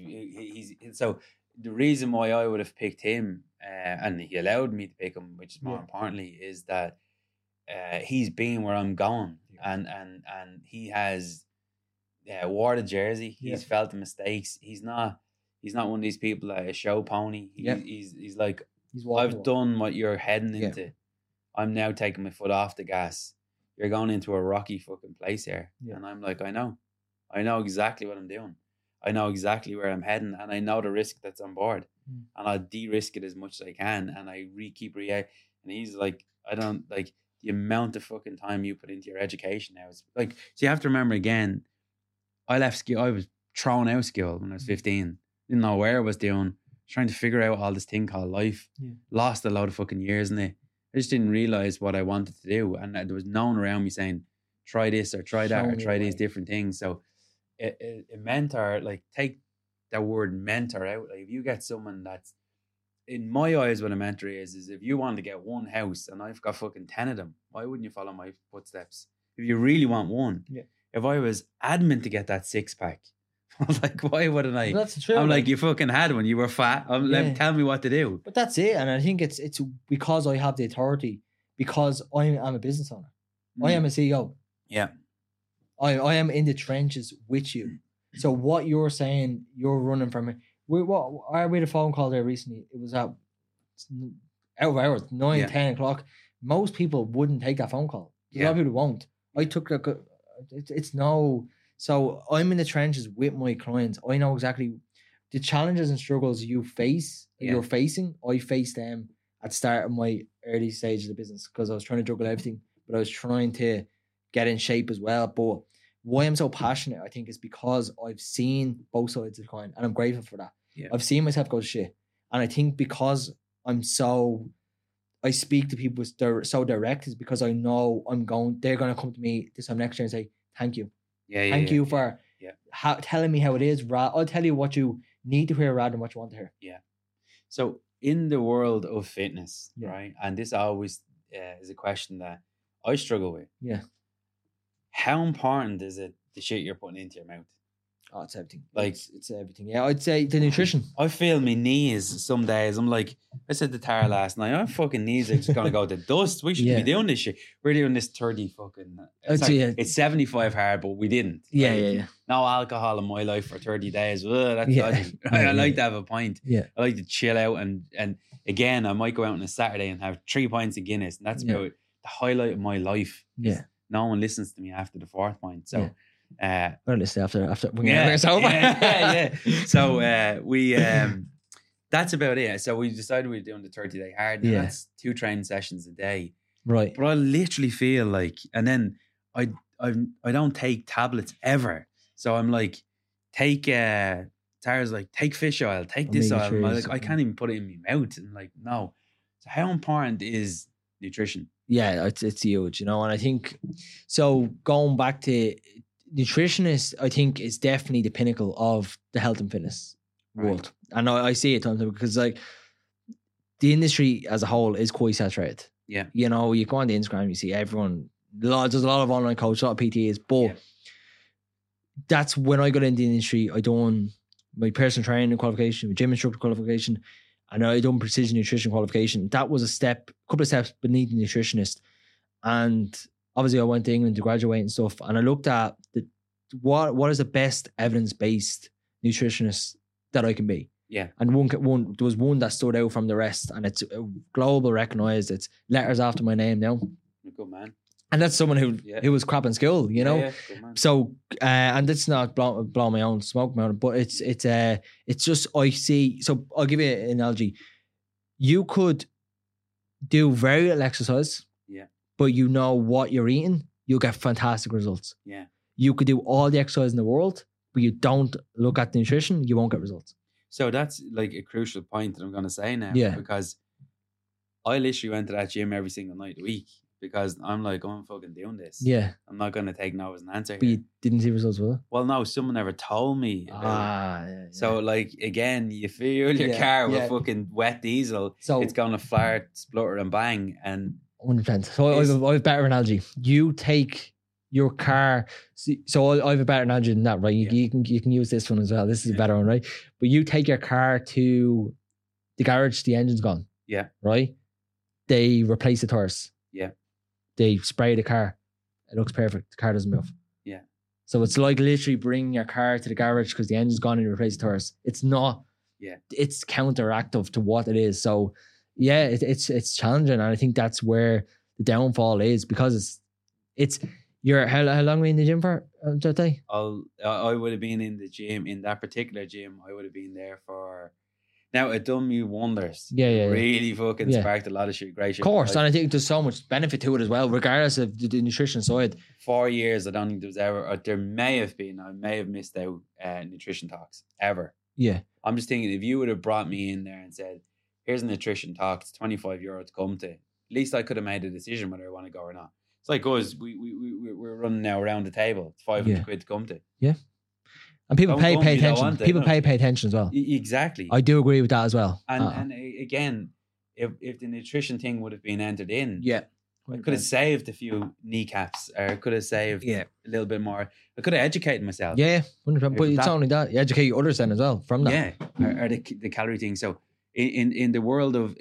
S1: so the reason why I would have picked him, and he allowed me to pick him, which is more
S2: Yeah.
S1: importantly, is that he's been where I'm going,
S2: Yeah.
S1: and he has wore the jersey. He's
S2: Yeah.
S1: felt the mistakes. He's not one of these people that is show pony.
S2: Yeah.
S1: He's like,
S2: He's walking
S1: I've
S2: away.
S1: done what you're heading
S2: Yeah.
S1: into. I'm now taking my foot off the gas. You're going into a rocky fucking place here.
S2: Yeah.
S1: And I'm like, I know exactly what I'm doing. I know exactly where I'm heading, and I know the risk that's on board.
S2: Mm.
S1: And I'll de-risk it as much as I can. And I keep and he's like, I don't like the amount of fucking time you put into your education now. It's like, so you have to remember again, I left school. I was thrown out of school when I was 15. Didn't know where I was doing. Trying to figure out all this thing called life.
S2: Yeah.
S1: Lost a lot of fucking years in it. I just didn't realize what I wanted to do. And there was no one around me saying, try this or try that
S2: Show
S1: or
S2: me
S1: try
S2: the
S1: these
S2: way.
S1: different things. So a mentor, like, take the word mentor out. Like, if you get someone that's, in my eyes, what a mentor is if you want to get one house and I've got fucking 10 of them, why wouldn't you follow my footsteps? If you really want one.
S2: Yeah.
S1: If I was adamant to get that 6-pack, like, why wouldn't I?
S2: That's true.
S1: I'm like, you fucking had one. You were fat.
S2: Yeah.
S1: Tell me what to do.
S2: But that's it. And I think it's because I have the authority, because I am a business owner. I am a CEO.
S1: Yeah.
S2: I am in the trenches with you. So what you're saying, you're running from it. I made a phone call there recently. It was out of hours, 9,
S1: Yeah.
S2: 10 o'clock. Most people wouldn't take that phone call. A lot of people won't. I took that. It's no. So I'm in the trenches with my clients. I know exactly the challenges and struggles you're facing. I faced them at the start of my early stage of the business, because I was trying to juggle everything, but I was trying to get in shape as well. But why I'm so passionate, I think, is because I've seen both sides of the coin, and I'm grateful for that.
S1: Yeah.
S2: I've seen myself go to shit. And I think because I speak to people so direct, is because I know they're going to come to me this time next year and say, thank you. Thank you for telling me how it is. I'll tell you what you need to hear rather than what you want to hear.
S1: Yeah. So in the world of fitness,
S2: Yeah.
S1: right? And this always is a question that I struggle with.
S2: Yeah.
S1: How important is it the shit you're putting into your mouth?
S2: Oh, it's everything.
S1: Like-
S2: it's everything. Yeah, I'd say the nutrition.
S1: I feel my knees some days. I'm like, I said to Tara last night, my fucking knees are just gonna go to dust. We shouldn't be doing this shit. We're doing this 30 fucking. It's 75 hard, but we didn't. Like, no alcohol in my life for 30 days. Ugh, that's dodgy. I like to have a pint.
S2: Yeah.
S1: I like to chill out, and again, I might go out on a Saturday and have 3 pints of Guinness, and that's
S2: Yeah.
S1: about the highlight of my life.
S2: Yeah.
S1: No one listens to me after the 4th pint. So
S2: Or listen after when
S1: yeah,
S2: it's over.
S1: yeah. So we that's about it. So we decided we were doing the 30-day hard. Now,
S2: Yeah.
S1: that's 2 training sessions a day.
S2: Right.
S1: But I literally feel like, and then I don't take tablets ever. So I'm like, Tara's like, take fish oil, take this oil. I'm like, I can't even put it in my mouth. And like, no. So how important is nutrition?
S2: Yeah, it's huge, you know, and I think so. Going back to nutritionists, I think is definitely the pinnacle of the health and fitness world, and I see it sometimes because like the industry as a whole is quite saturated.
S1: Yeah,
S2: you know, you go on the Instagram, you see everyone There's a lot of online coaches, a lot of PTAs, but that's when I got into the industry. I done my personal training qualification, my gym instructor qualification, and I done precision nutrition qualification. That was a couple of steps beneath the nutritionist. And obviously I went to England to graduate and stuff, and I looked at what is the best evidence-based nutritionist that I can be.
S1: Yeah.
S2: And there was one that stood out from the rest, and it's global recognized. It's letters after my name now.
S1: Good man.
S2: And that's someone who was crap in school, you know.
S1: Yeah, good man.
S2: So and it's not blow my own smoke mountain, but it's just I see. So I'll give you an analogy. You could do very little exercise, but you know what you're eating, you'll get fantastic results.
S1: Yeah.
S2: You could do all the exercise in the world, but you don't look at the nutrition, you won't get results.
S1: So that's like a crucial point that I'm going to say now.
S2: Yeah.
S1: Because I literally went to that gym every single night of the week because I'm like, I'm fucking doing this.
S2: Yeah.
S1: I'm not going to take no as an answer.
S2: But
S1: here.
S2: you didn't see results with it?
S1: Well, no, someone never told me.
S2: Yeah.
S1: So, like, again, you fuel your car with fucking wet diesel. So it's going to fart, splutter, and bang. And
S2: 100%. So I have a better analogy. You take your car. So I have a better analogy than that, right? You can use this one as well. This is a better one, right? But you take your car to the garage, the engine's gone.
S1: Yeah.
S2: Right? They replace the tires.
S1: Yeah.
S2: They spray the car. It looks perfect. The car doesn't move.
S1: Yeah.
S2: So it's like literally bringing your car to the garage because the engine's gone and you replace the tires. It's not.
S1: Yeah. It's
S2: counteractive to what it is. So yeah, it's challenging, and I think that's where the downfall is because it's you're how long were you in the gym for that day?
S1: I would have been in the gym, in that particular gym. I would have been there for. Now it done me wonders.
S2: Yeah.
S1: Really fucking sparked a lot of great shit.
S2: Of course, and I think there's so much benefit to it as well, regardless of the nutrition side.
S1: 4 years, I don't think there was ever. There may have been. I may have missed out nutrition talks ever.
S2: Yeah,
S1: I'm just thinking if you would have brought me in there and said, "Here's a nutrition talk. It's €25 to come to." At least I could have made a decision whether I want to go or not. It's like us. We're running now around the table. It's 500 quid to come to.
S2: Yeah. And people pay attention. People pay attention as well.
S1: Exactly.
S2: I do agree with that as well.
S1: And again, if the nutrition thing would have been entered in, I
S2: 100%.
S1: could have saved a few kneecaps, or could have saved a little bit more. I could have educated myself.
S2: Yeah, 100%. But it's not only that. You educate others then as well from that.
S1: Yeah, or the calorie thing. So in the world of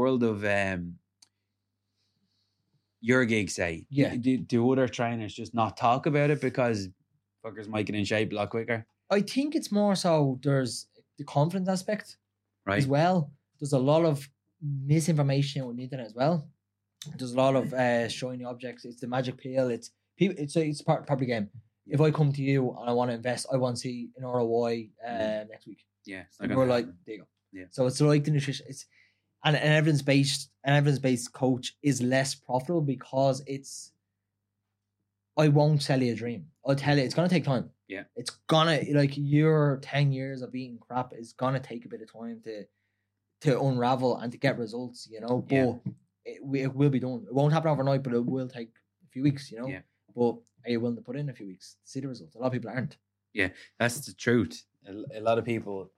S1: your gig, say, do other trainers just not talk about it because fuckers might get in shape a lot quicker?
S2: I think it's more so there's the confidence aspect as well. There's a lot of misinformation on the internet as well. There's a lot of shiny objects. It's the magic pill. It's people. It's part of the game. If I come to you and I want to invest, I want to see an ROI next week.
S1: Yeah,
S2: and we're like, there you go.
S1: Yeah.
S2: So it's like the nutrition. It's an evidence-based coach is less profitable because it's. I won't sell you a dream. I'll tell you, it's gonna take time.
S1: Yeah.
S2: It's gonna your 10 years of eating crap is gonna take a bit of time to unravel and to get results, But it will be done. It won't happen overnight, but it will take a few weeks,
S1: Yeah.
S2: But are you willing to put in a few weeks to see the results? A lot of people aren't.
S1: Yeah, that's the truth. A lot of people,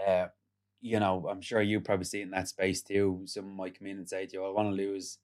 S1: I'm sure you probably see it in that space too. Someone might come in and say to you, I want to lose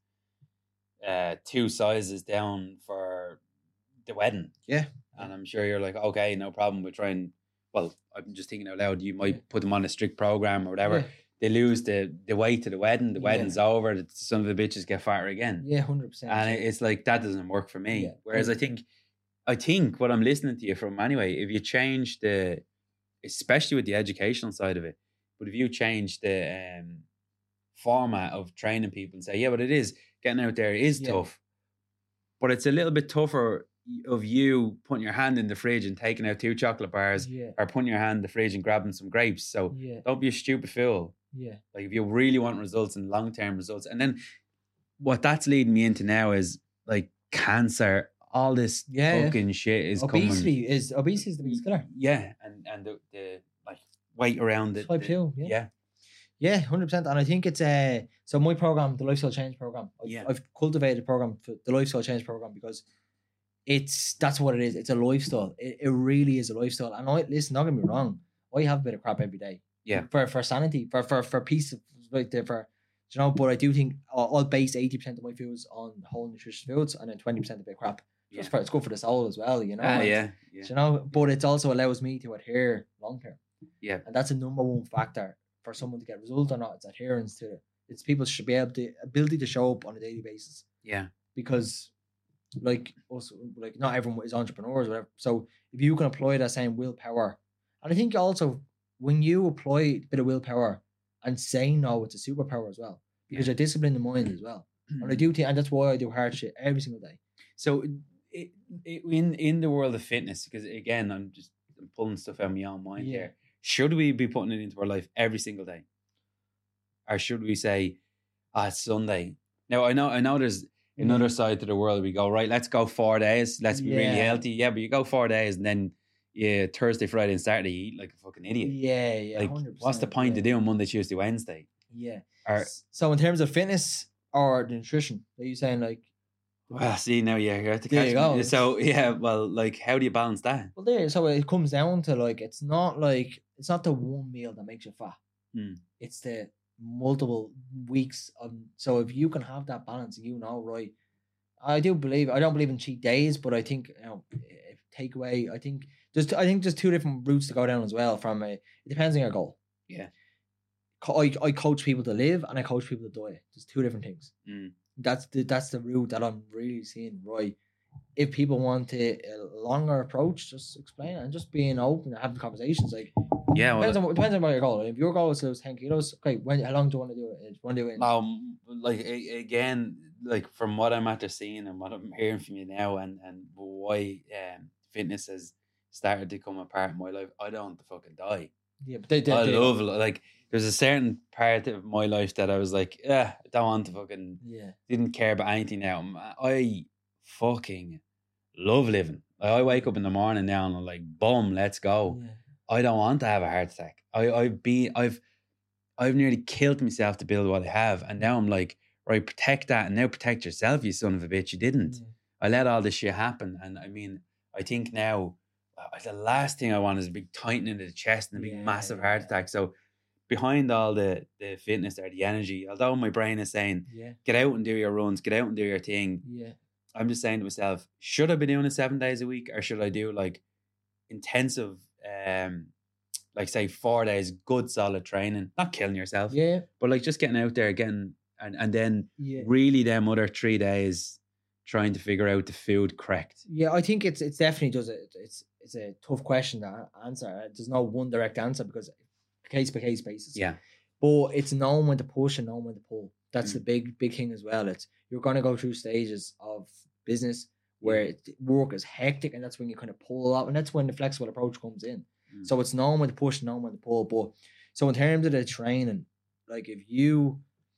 S1: 2 sizes down for the wedding.
S2: Yeah.
S1: And I'm sure you're like, okay, no problem. We're trying. Well, I'm just thinking out loud. You might put them on a strict program or whatever. Yeah. They lose the weight to the wedding. The wedding's over. The son of the bitches get fatter again.
S2: Yeah, 100%.
S1: And it's like, that doesn't work for me.
S2: Yeah.
S1: Whereas I think what I'm listening to you from anyway, if you change especially with the educational side of it, but if you change the format of training people and say, but it is getting out there is tough, but it's a little bit tougher of you putting your hand in the fridge and taking out 2 chocolate bars or putting your hand in the fridge and grabbing some grapes. So don't be a stupid fool.
S2: Yeah.
S1: Like if you really want results and long-term results. And then what that's leading me into now is like cancer, all this fucking shit is
S2: obesity
S1: coming.
S2: is the biggest killer.
S1: Yeah. And the like weight around it.
S2: Type 2.
S1: Yeah.
S2: Yeah, 100%. And I think it's so my program, the Lifestyle Change program, I've cultivated a program for the Lifestyle Change program because that's what it is. It's a lifestyle. It really is a lifestyle. And listen, not get me wrong, I have a bit of crap every day.
S1: Yeah.
S2: For sanity, for peace, for you know, but I do think I'll base 80% of my foods on whole nutritious foods, and then 20% a bit crap. Just for it's good for the soul as well, you know.
S1: Yeah.
S2: You know, but it also allows me to adhere long term.
S1: Yeah.
S2: And that's a number one factor for someone to get results or not. It's adherence to it. It's people should be able to ability to show up on a daily basis.
S1: Yeah.
S2: Because like also like not everyone is entrepreneurs or whatever. So if you can apply that same willpower, and I think also when you apply a bit of willpower and say no, it's a superpower as well. Because you're disciplined in the mind as well. And I do think, and that's why I do hard shit every single day.
S1: So in the world of fitness, because again, I'm pulling stuff out of my own mind here. Should we be putting it into our life every single day, or should we say, it's Sunday? Now I know there's another side to the world. We go, right, let's go 4 days. Let's be really healthy. Yeah, but you go 4 days and then Thursday, Friday, and Saturday you eat like a fucking idiot.
S2: Yeah.
S1: Like, what's the point of doing Monday, Tuesday, Wednesday?
S2: Yeah.
S1: So
S2: in terms of fitness or nutrition, are you saying like?
S1: Well, see, now you're at the catch.
S2: There you go.
S1: So yeah, well, like, how do you balance that?
S2: Well, so it comes down to like it's not the one meal that makes you fat. It's the multiple weeks of. So if you can have that balance, you know, right? I don't believe in cheat days, but I think takeaway. I think there's two different routes to go down as well. It depends on your goal.
S1: Yeah.
S2: I coach people to live and I coach people to die. There's two different things. That's the route that I'm really seeing, right? If people want a longer approach, just explain it and just being open and having conversations. Like, depends on what your goal. If your goal is to lose 10 kilos, okay, how long do you want to do it? Do you want to do it?
S1: Like again, like from what I'm after seeing and what I'm hearing from you now, and why fitness has started to come a part of my life, I don't want to fucking die.
S2: Yeah, but I
S1: love like. There's a certain part of my life that I was like, I don't want to fucking, didn't care about anything now. I fucking love living. Like, I wake up in the morning now and I'm like, boom, let's go. Yeah. I don't want to have a heart attack. I've nearly killed myself to build what I have. And now I'm like, right, protect that. And now protect yourself, you son of a bitch. You didn't. Yeah. I let all this shit happen. And I mean, I think now the last thing I want is a big tightening of the chest and a big massive heart attack. So behind all the fitness or the energy, although my brain is saying, get out and do your runs, get out and do your thing. Yeah. I'm just saying to myself, should I be doing it 7 days a week, or should I do like intensive, like say 4 days, good solid training, not killing yourself, but like just getting out there again, and then really them other 3 days trying to figure out the food correct.
S2: Yeah, I think it's definitely does it. It's a tough question to answer. There's no one direct answer because case by case basis. Yeah. But it's knowing when to push and knowing when to pull. That's the big thing as well. It's you're gonna go through stages of business where work is hectic, and that's when you kind of pull up, and that's when the flexible approach comes in. So it's knowing when to push and knowing when to pull. But so in terms of the training, like if you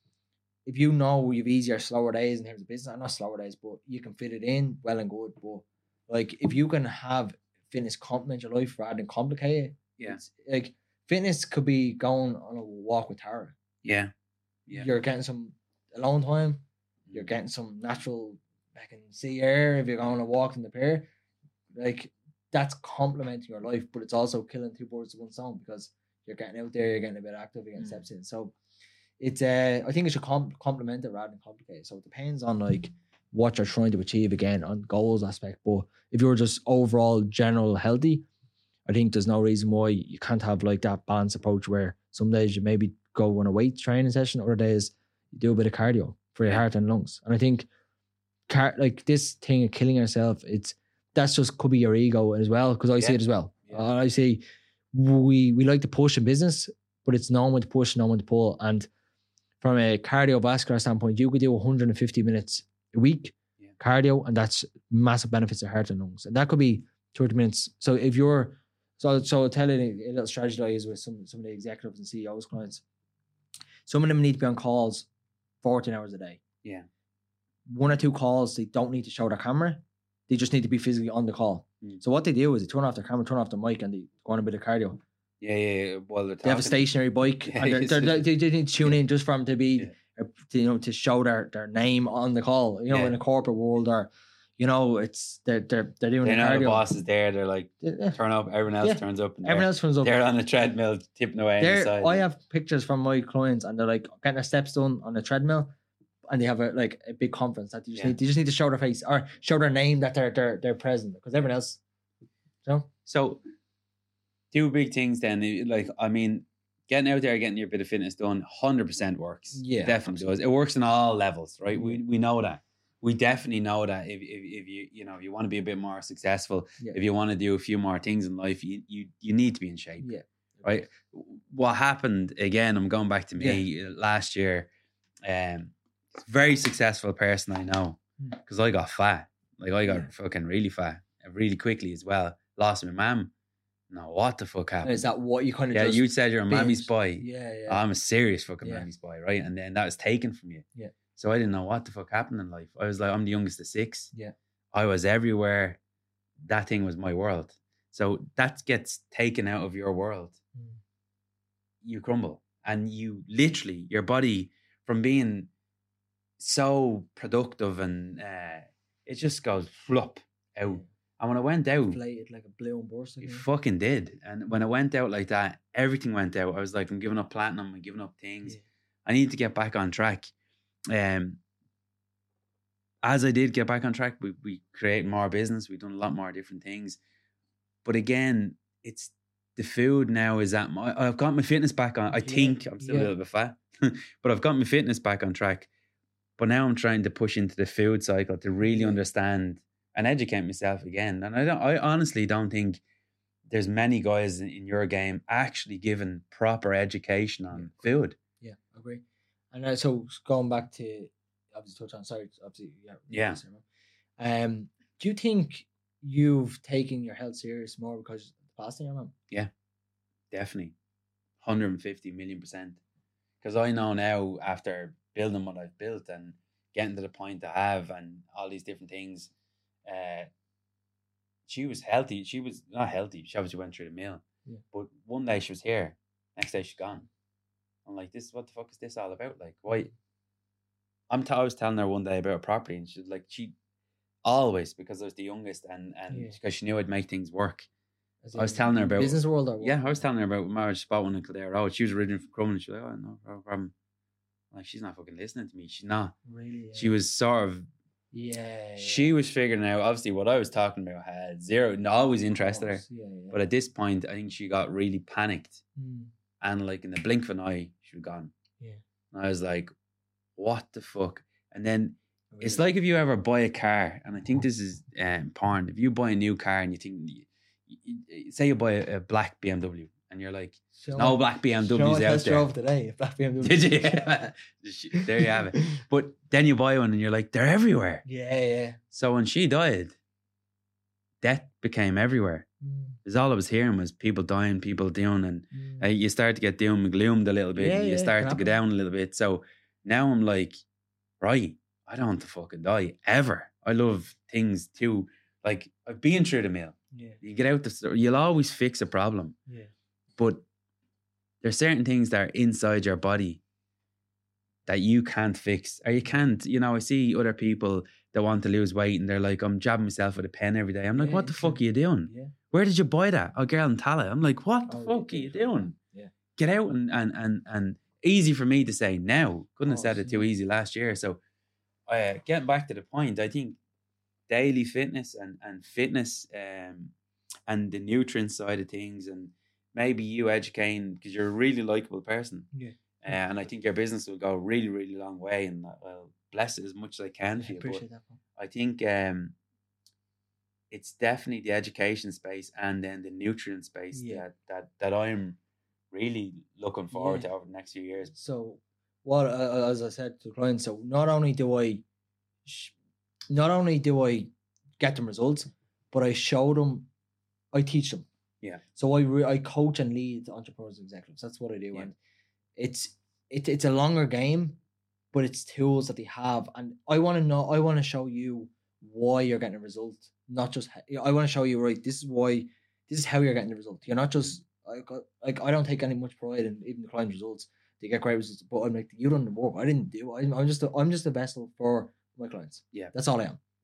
S2: know you've easier slower days in terms of business, not slower days, but you can fit it in, well and good. But like if you can have fitness complement your life rather than complicate it, it's like fitness could be going on a walk with Tara. Yeah. You're getting some alone time. You're getting some natural sea air if you're going on a walk in the pier. Like that's complementing your life, but it's also killing two birds with one stone because you're getting out there, you're getting a bit active, you're getting steps in. So it's I think it should complement it rather than complicate it. So it depends on like what you're trying to achieve again on goals aspect. But if you're just overall general healthy, I think there's no reason why you can't have like that balanced approach where some days you maybe go on a weight training session, other days you do a bit of cardio for your heart and lungs. And I think like this thing of killing yourself, that's just could be your ego as well, because I see it as well. I see we like to push in business, but it's knowing when to push, knowing when to pull. And from a cardiovascular standpoint, you could do 150 minutes a week cardio, and that's massive benefits to heart and lungs. And that could be 30 minutes. So if you're So I'll tell you a little strategy that I use with some of the executives and CEOs clients. Some of them need to be on calls 14 hours a day. Yeah. 1 or 2 calls, they don't need to show their camera. They just need to be physically on the call. So what they do is they turn off their camera, turn off the mic, and they go on a bit of cardio.
S1: Yeah. Well,
S2: they have a stationary bike, and they need to tune in just for them to be, to show their name on the call. In a corporate world, or you know, it's they're doing
S1: They
S2: the
S1: know the
S2: cardio.
S1: boss is there. They're like,
S2: Yeah.
S1: turn up. Everyone else
S2: Yeah.
S1: turns up. And
S2: Everyone else turns up.
S1: they're on the treadmill tipping away on the side.
S2: I have pictures from my clients, and they're like getting their steps done on the treadmill, and they have a big conference that you just need to show their face or show their name that they're present, because everyone else, you know.
S1: So, two big things then. Like, I mean, getting out there, getting your bit of fitness done, 100% works.
S2: Yeah,
S1: It definitely does. It works on all levels, right? We know that. We definitely know that if you want to be a bit more successful, if you want to do a few more things in life, you need to be in shape.
S2: Yeah.
S1: Right. What happened again? I'm going back to me last year. Very successful person I know, because I got fat. Like, I got fucking really fat really quickly as well. Lost my mum. No, what the fuck happened?
S2: Is that what you kind of?
S1: Yeah, you said you're a mammy's boy.
S2: Yeah.
S1: I'm a serious fucking mammy's boy, right? And then that was taken from you.
S2: Yeah.
S1: So I didn't know what the fuck happened in life. I was like, I'm the youngest of 6.
S2: Yeah.
S1: I was everywhere. That thing was my world. So that gets taken out of your world. You crumble. And you literally, your body, from being so productive, and it just goes flop out. And when I went out,
S2: inflated like a balloon burst.
S1: it fucking did. And when I went out like that, everything went out. I was like, I'm giving up platinum, I'm giving up things.
S2: Yeah.
S1: I need to get back on track. As I did get back on track, we created more business. We've done a lot more different things. But again, it's the food now is at I've got my fitness back on. I think I'm still a little bit fat, but I've got my fitness back on track. But now I'm trying to push into the food cycle to really understand and educate myself again. And I honestly don't think there's many guys in your game actually given proper education on food.
S2: Yeah, I agree. And so going back to obviously touch on, sorry, obviously, do you think you've taken your health serious more because of the fasting, or not?
S1: Yeah, definitely, 150 million%. Because I know now, after building what I've built and getting to the point I have and all these different things, she was healthy. She was not healthy. She obviously went through the meal. Yeah. But one day she was here, next day she's gone. I'm like, what the fuck is this all about? Like, why? I was telling her one day about a property, and she's like, she always, because I was the youngest, and because she knew I'd make things work. I was telling her about
S2: business world, or what?
S1: Yeah, I was telling her about marriage spot one in Kildare Road. She was originally from Crumlin. She was like, oh, no problem. I'm like, she's not fucking listening to me. She's not.
S2: Really? Yeah.
S1: She was sort of.
S2: Yeah.
S1: She was figuring out, obviously, what I was talking about had zero, always interested her.
S2: Yeah.
S1: But at this point, I think she got really panicked. And like in the blink of an eye, she was gone.
S2: Yeah. And
S1: I was like, what the fuck? And then it's like if you ever buy a car, and I think this is important. If you buy a new car and you think, say you buy a black BMW, and you're like, no black BMWs out there.
S2: Drove today, a black BMW.
S1: Did you? There you have it. But then you buy one and you're like, they're everywhere.
S2: Yeah.
S1: So when she died, death became everywhere. Because all I was hearing was people dying, people doing, and you start to get doom and gloomed a little bit. And you start to go down a little bit. So now I'm like, right, I don't want to fucking die ever. I love things too. Like, I've been through the mill.
S2: Yeah.
S1: You get out the store, you'll always fix a problem.
S2: Yeah.
S1: But there's certain things that are inside your body that you can't fix, or you can't. I see other people that want to lose weight, and they're like, I'm jabbing myself with a pen every day. I'm like, what the fuck are you doing?
S2: Yeah.
S1: Where did you buy that? Oh, girl in Tala. I'm like, what the fuck are you doing?
S2: Yeah.
S1: Get out and easy for me to say now. Couldn't have said it too easy last year. So getting back to the point, I think daily fitness and fitness and the nutrient side of things, and maybe you educating, because you're a really likable person.
S2: Yeah.
S1: And I think your business will go a really, really long way, and I'll bless it as much as I can for you.
S2: Appreciate that.
S1: I think it's definitely the education space and then the nutrient space that I'm really looking forward to over the next few years.
S2: So what, as I said to clients, so not only do I get them results, but I show them, I teach them.
S1: Yeah.
S2: So I coach and lead entrepreneurs and executives. That's what I do. Yeah. And it's a longer game, but it's tools that they have. And I want to show you why you're getting a result. Not just, I want to show you, right, this is how you're getting the result. You're not just, like I don't take any much pride in even the client's results. They get great results, but I'm like, you done the work. I didn't do. I'm just a vessel for my clients.
S1: Yeah.
S2: That's all I am.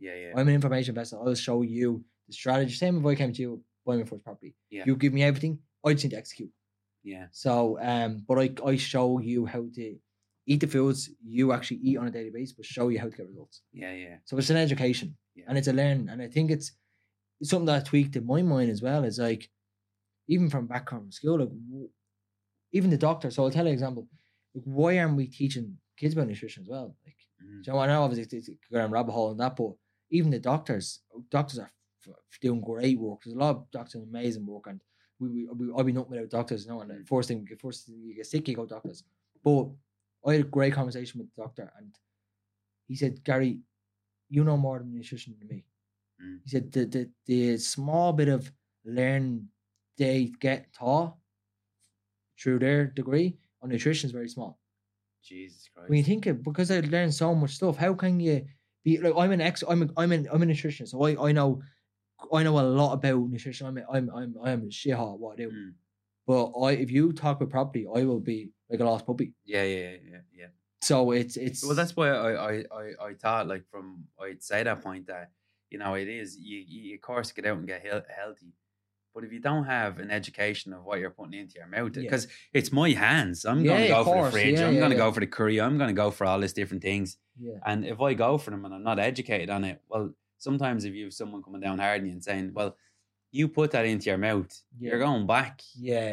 S1: Yeah.
S2: I'm an information investor. I'll show you the strategy. Same if I came to you, buy my first property.
S1: Yeah.
S2: You give me everything, I just need to execute.
S1: Yeah.
S2: So, but I show you how to eat the foods you actually eat on a daily basis, but show you how to get results.
S1: Yeah.
S2: So it's an education, and it's a learn. And I think it's something that I tweaked in my mind as well. Is like, even from back from school, like even the doctor. So I'll tell you an example. Like, why aren't we teaching kids about nutrition as well? Like, you know, I know obviously it's go down a rabbit hole in that, but even the doctors are doing great work. There's a lot of doctors doing amazing work, and I'll be nothing without doctors. You know, and the first thing you get sick, you go to doctors. But I had a great conversation with the doctor, and he said, Gary, you know more than nutrition than me. He said the small bit of learn they get taught through their degree on nutrition is very small.
S1: Jesus Christ.
S2: When you think it, because I learned so much stuff, how can you be like, I'm a nutritionist, so I know a lot about nutrition. I'm a shit hot what I do. But if you talk about property, I will be like a lost puppy.
S1: Yeah.
S2: So it's
S1: well, that's why I thought, like, from I'd say that point that, you know, it is you of course get out and get healthy, but if you don't have an education of what you're putting into your mouth, because it's my hands, I'm going to go for the fridge, I'm going to go for the curry, I'm going to go for all these different things, and if I go for them and I'm not educated on it, well, sometimes if you have someone coming down hard on you and saying, well, you put that into your mouth, you're going back.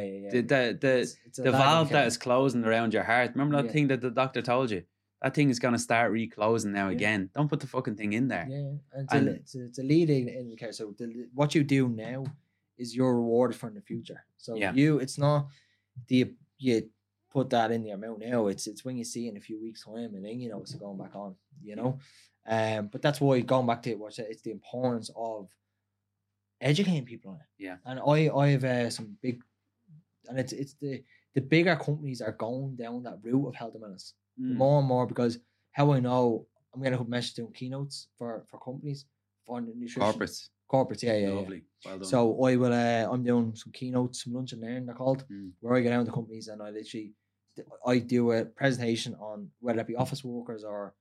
S1: The valve that is closing around your heart. Remember that thing that the doctor told you? That thing is going to start reclosing now again. Don't put the fucking thing in there.
S2: Yeah, and it's a leading indicator. So what you do now is your reward for in the future. So it's not you put that in your mouth now. It's when you see it in a few weeks' time, and then you know it's going back on. You know, but that's why going back to it, it's the importance of educating people on it. Yeah, and I have some big, and it's the bigger companies are going down that route of health and wellness more and more, because how I know I'm going to put messages doing keynotes for companies for nutrition. Corporates, yeah.
S1: Lovely. Well done.
S2: So I will. I'm doing some keynotes, some lunch and learn they're called, where I get down to companies and I do a presentation on whether it be office workers or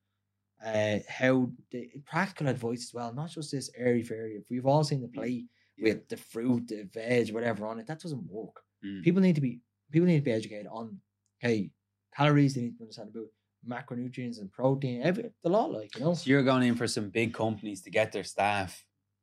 S2: how the practical advice as well, not just this airy fairy. We've all seen the play with the fruit, the veg, whatever on it. That doesn't work. People need to be educated on calories. They need to understand about macronutrients and protein. The lot, like, you know.
S1: So you're going in for some big companies to get their staff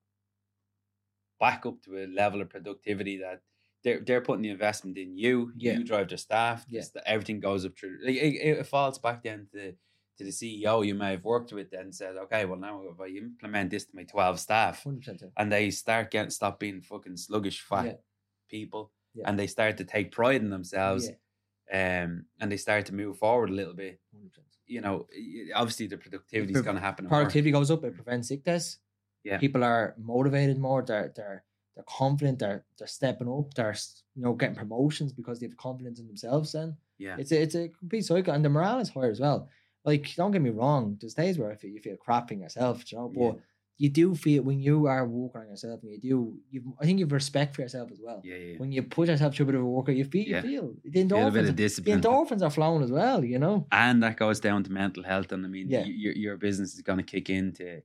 S1: back up to a level of productivity that they're putting the investment in you. You drive their staff. Everything goes up through. It falls back then to the CEO you may have worked with, and says, okay, well, now if I implement this to my 12 staff,
S2: 100%.
S1: and they stop being fucking sluggish fat people, and they start to take pride in themselves, and they start to move forward a little bit,
S2: 100%.
S1: you know, obviously the productivity is going to happen.
S2: Productivity goes up. It prevents sickness. People are motivated more. They're confident. They're stepping up. They're getting promotions because they have confidence in themselves. Then it's a complete cycle, and the morale is higher as well. Like, don't get me wrong, there's days where you feel crap in yourself, you know, but you do feel when you are working on yourself, and I think you've respect for yourself as well. When you put yourself through a bit of a workout, you feel the endorphins, a bit of discipline. The endorphins are flowing as well, you know.
S1: And that goes down to mental health, and I mean, your business is going to kick into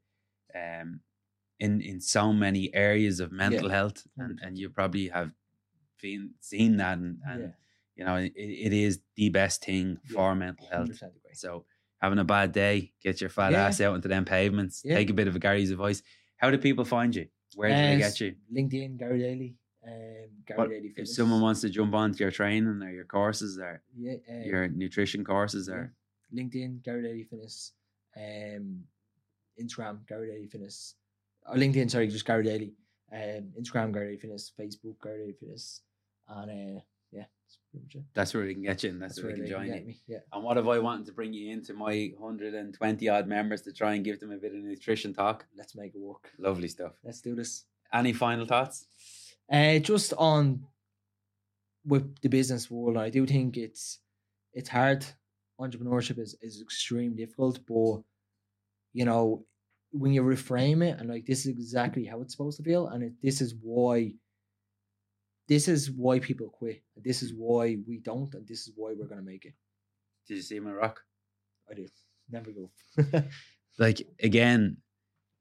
S1: in so many areas of mental health, and you probably have seen that, and you know, it is the best thing for mental health. So having a bad day, get your fat ass out into them pavements. Take a bit of a Gary's advice. How do people find you? Where do they get you?
S2: LinkedIn, Gary Daly. Gary Daly Fitness.
S1: If someone wants to jump onto your training or your courses or your nutrition courses or
S2: LinkedIn, Gary Daly Fitness. Instagram, Gary Daly Fitness. Or LinkedIn, sorry, just Gary Daly. Instagram, Gary Daly Fitness. Facebook, Gary Daly Fitness. And
S1: that's where they can get you, and that's where they can join you.
S2: Me.
S1: And what if I wanted to bring you into my 120 odd members to try and give them a bit of nutrition talk?
S2: Let's make it work.
S1: Lovely stuff.
S2: Let's do this.
S1: Any final thoughts?
S2: Just on with the business world, I do think it's hard. Entrepreneurship is extremely difficult, but you know, when you reframe it and like, this is exactly how it's supposed to feel, and this is why people quit. This is why we don't, and this is why we're going to make it.
S1: Did you see him at Rock?
S2: I did. Never go.
S1: Like, again,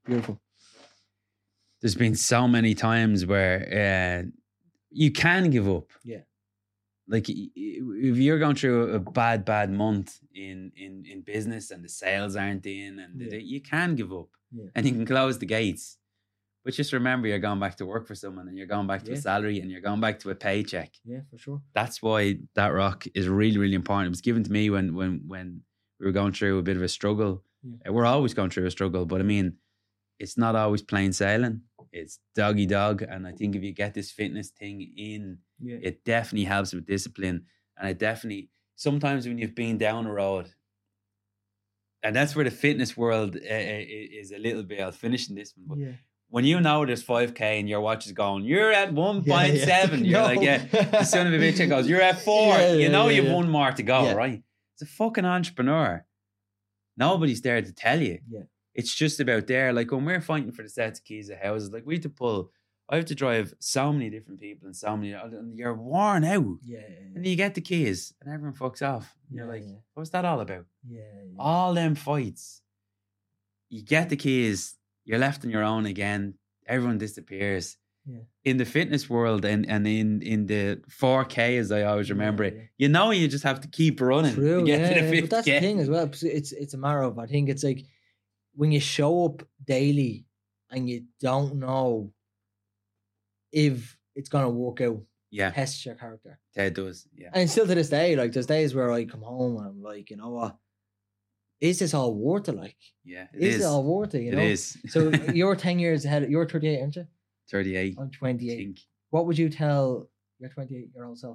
S2: Beautiful.
S1: There's been so many times where you can give up.
S2: Yeah.
S1: Like if you're going through a bad month in business and the sales aren't in, and you can give up, and you can close the gates. But just remember, you're going back to work for someone, and you're going back to a salary, and you're going back to a paycheck.
S2: Yeah, for sure.
S1: That's why that rock is really, really important. It was given to me when we were going through a bit of a struggle. Yeah. We're always going through a struggle, but I mean, it's not always plain sailing. It's doggy dog. And I think if you get this fitness thing in, it definitely helps with discipline. And it definitely, sometimes when you've been down a road, and that's where the fitness world is a little bit, I'll finish in this one, but when you know there's 5K and your watch is going, you're at 1.7, you're like, the son of a bitch goes, you're at 4, you've one more to go, right? It's a fucking entrepreneur. Nobody's there to tell you.
S2: Yeah.
S1: It's just about there. Like when we're fighting for the sets of keys of houses, like I have to drive so many different people and so many, and you're worn out.
S2: Yeah.
S1: And you get the keys and everyone fucks off. And you're like, what's that all about?
S2: Yeah.
S1: All them fights. You get the keys, you're left on your own again. Everyone disappears.
S2: Yeah.
S1: In the fitness world and in the 4K, as I always remember it, you just have to keep running to get to the 50K.
S2: But that's the thing as well. It's a matter of, I think it's like, when you show up daily and you don't know if it's going to work out, tests your character.
S1: It does, yeah.
S2: And still to this day, like, there's days where I come home and I'm like, you know what? Is this all worth it? Like,
S1: yeah,
S2: is it all worth it? You know?
S1: It is.
S2: So you're 10 years ahead. You're 38, aren't you?
S1: 38.
S2: I'm 28. What would you tell your 28-year-old self?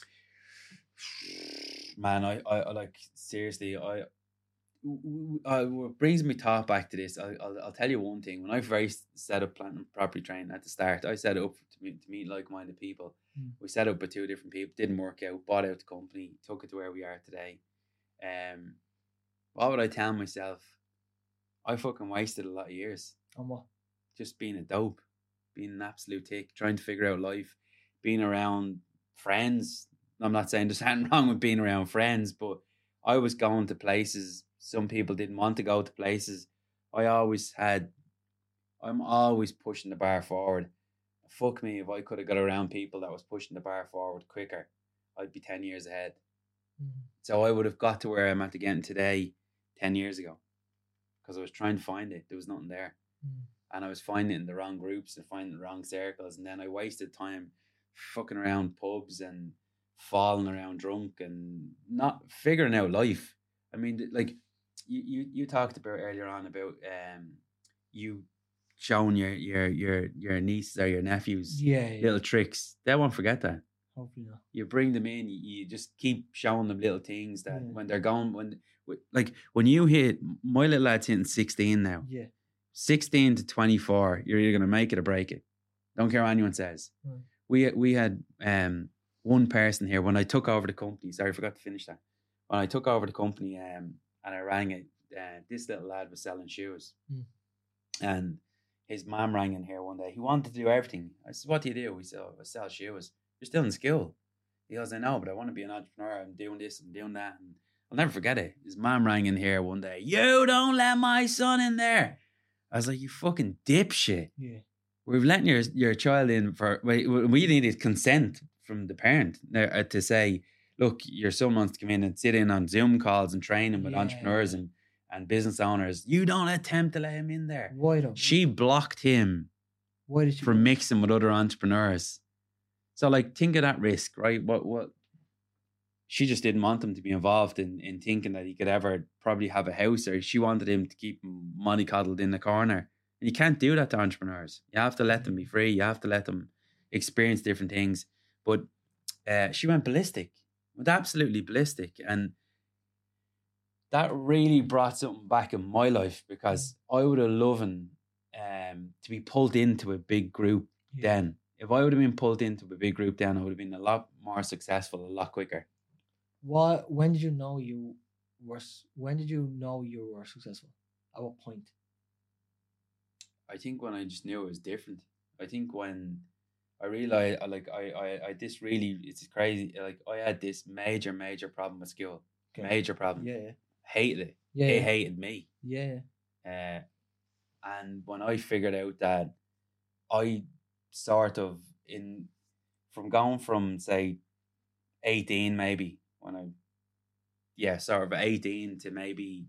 S1: Man, I like, seriously, what brings me thought back to this, I'll tell you one thing. When I first set up Plant and Property Training at the start, I set it up to meet like-minded people. We set up with 2 different people, didn't work out, bought out the company, took it to where we are today. What would I tell myself? I fucking wasted a lot of years.
S2: On what?
S1: Just being a dope, being an absolute tick, trying to figure out life, being around friends. I'm not saying there's anything wrong with being around friends, but I was going to places some people didn't want to go to places. I'm always pushing the bar forward. Fuck me, if I could have got around people that was pushing the bar forward quicker, I'd be 10 years ahead. So I would have got to where I'm at again today 10 years ago, because I was trying to find it. There was nothing there. And I was finding it in the wrong groups and finding the wrong circles. And then I wasted time fucking around pubs and falling around drunk and not figuring out life. I mean, like you talked about earlier on about you showing your nieces or your nephews little tricks. They won't forget that.
S2: Hopefully not.
S1: You bring them in, you just keep showing them little things that when they're going, when you hit, my little lad's hitting 16 now. 16 to 24, you're either going to make it or break it. Don't care what anyone says. We had one person here when I took over the company. Sorry, I forgot to finish that. When I took over the company, and I rang it, this little lad was selling shoes, and his mom rang in here one day. He wanted to do everything. I said, "What do you do?" He said, "I sell shoes." You're still in school. He goes, "I know, but I want to be an entrepreneur. I'm doing this, I'm doing that." And I'll never forget it. His mom rang in here one day. "You don't let my son in there." I was like, "You fucking dipshit."
S2: Yeah.
S1: We've letting your child in for, we needed consent from the parent to say, look, your son wants to come in and sit in on Zoom calls and training with entrepreneurs and business owners. You don't attempt to let him in there.
S2: Why don't
S1: she blocked him from mixing with other entrepreneurs? So like, think of that risk, right? What she just didn't want him to be involved in thinking that he could ever probably have a house, or she wanted him to keep mollycoddled in the corner. And you can't do that to entrepreneurs. You have to let them be free. You have to let them experience different things. But she went ballistic, went absolutely ballistic. And that really brought something back in my life, because I would have loved to be pulled into a big group then. If I would have been pulled into a big group then, I would have been a lot more successful, a lot quicker.
S2: When did you know you were successful? At what point?
S1: I think when I just knew it was different. I think when I realized, this really, it's crazy. Like, I had this major problem with school. Okay. Major problem.
S2: Yeah.
S1: Hated it.
S2: Yeah.
S1: It hated me.
S2: Yeah.
S1: And when I figured out that I sort of from going from say 18 maybe when sort of 18 to maybe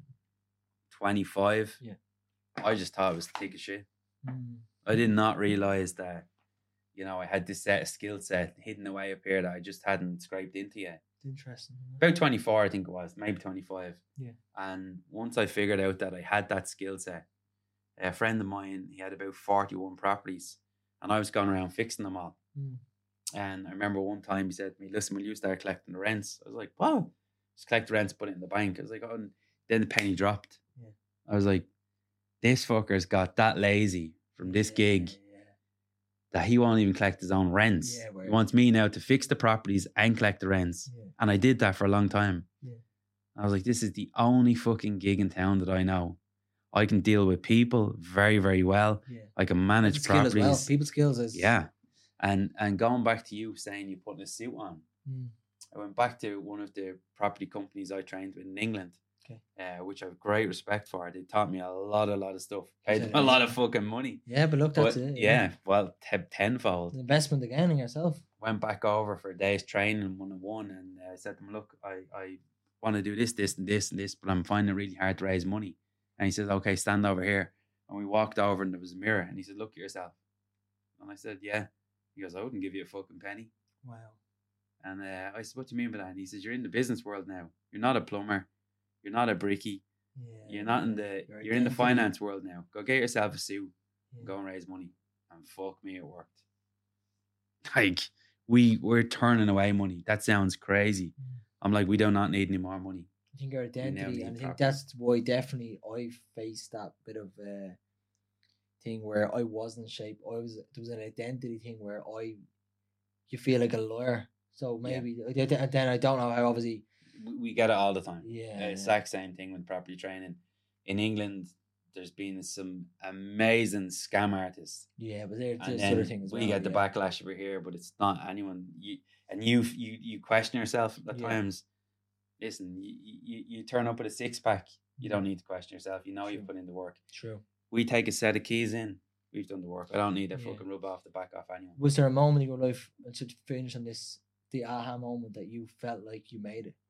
S1: 25.
S2: Yeah.
S1: I just thought it was thick as shit.
S2: Mm.
S1: I did not realize that, I had this skill set hidden away up here that I just hadn't scraped into yet.
S2: It's interesting.
S1: About 24, I think it was, maybe 25.
S2: Yeah.
S1: And once I figured out that I had that skill set, a friend of mine, he had about 41 properties, and I was going around fixing them all.
S2: Mm.
S1: And I remember one time he said to me, "Listen, will you start collecting the rents?" I was like, "What?" Just collect the rents, put it in the bank. I was like, "Oh," and then the penny dropped.
S2: Yeah.
S1: I was like, "This fucker's got that lazy from this gig that he won't even collect his own rents. He wants me now to fix the properties and collect the rents."
S2: Yeah.
S1: And I did that for a long time.
S2: Yeah.
S1: I was like, "This is the only fucking gig in town that I know. I can deal with people very, very well.
S2: Yeah.
S1: I can manage properties.
S2: Well. People skills is
S1: And going back to you saying you putting a suit on, I went back to one of the property companies I trained with in England, which I have great respect for. They taught me a lot of stuff. Paid them a lot of fucking money.
S2: Yeah, but look, that's it.
S1: Yeah, well, tenfold.
S2: An investment again in yourself.
S1: Went back over for a day's training 1-on-1, and I said to him, "Look, I want to do this, and this, but I'm finding it really hard to raise money." And he says, "Okay, stand over here." And we walked over, and there was a mirror, and he said, "Look at yourself." And I said, "Yeah." He goes, "I wouldn't give you a fucking penny."
S2: Wow.
S1: And I said, "What do you mean by that?" And he says, "You're in the business world now. You're not a plumber. You're not a brickie. You're not in you're in the finance world now. Go get yourself a suit. Go and raise money." And fuck me, it worked. Like, we're turning away money. That sounds crazy. I'm like, we do not need any more money.
S2: I think your identity, and I think that's why definitely I faced that bit of thing where I wasn't shaped. There was an identity thing where you feel like a lawyer. So maybe then I don't know how obviously
S1: we get it all the time.
S2: Yeah,
S1: exact same thing with property training. In England, there's been some amazing scam artists.
S2: Yeah, but there's sort of things.
S1: We get the backlash over here, but it's not anyone. You question yourself at times. Listen, you turn up with a 6-pack. You don't need to question yourself. You know you've put in the work.
S2: True.
S1: We take a set of keys in. We've done the work. I don't need a fucking rub off the back off anyone.
S2: Was there a moment in your life, and to finish on this, the aha moment that you felt like you made it?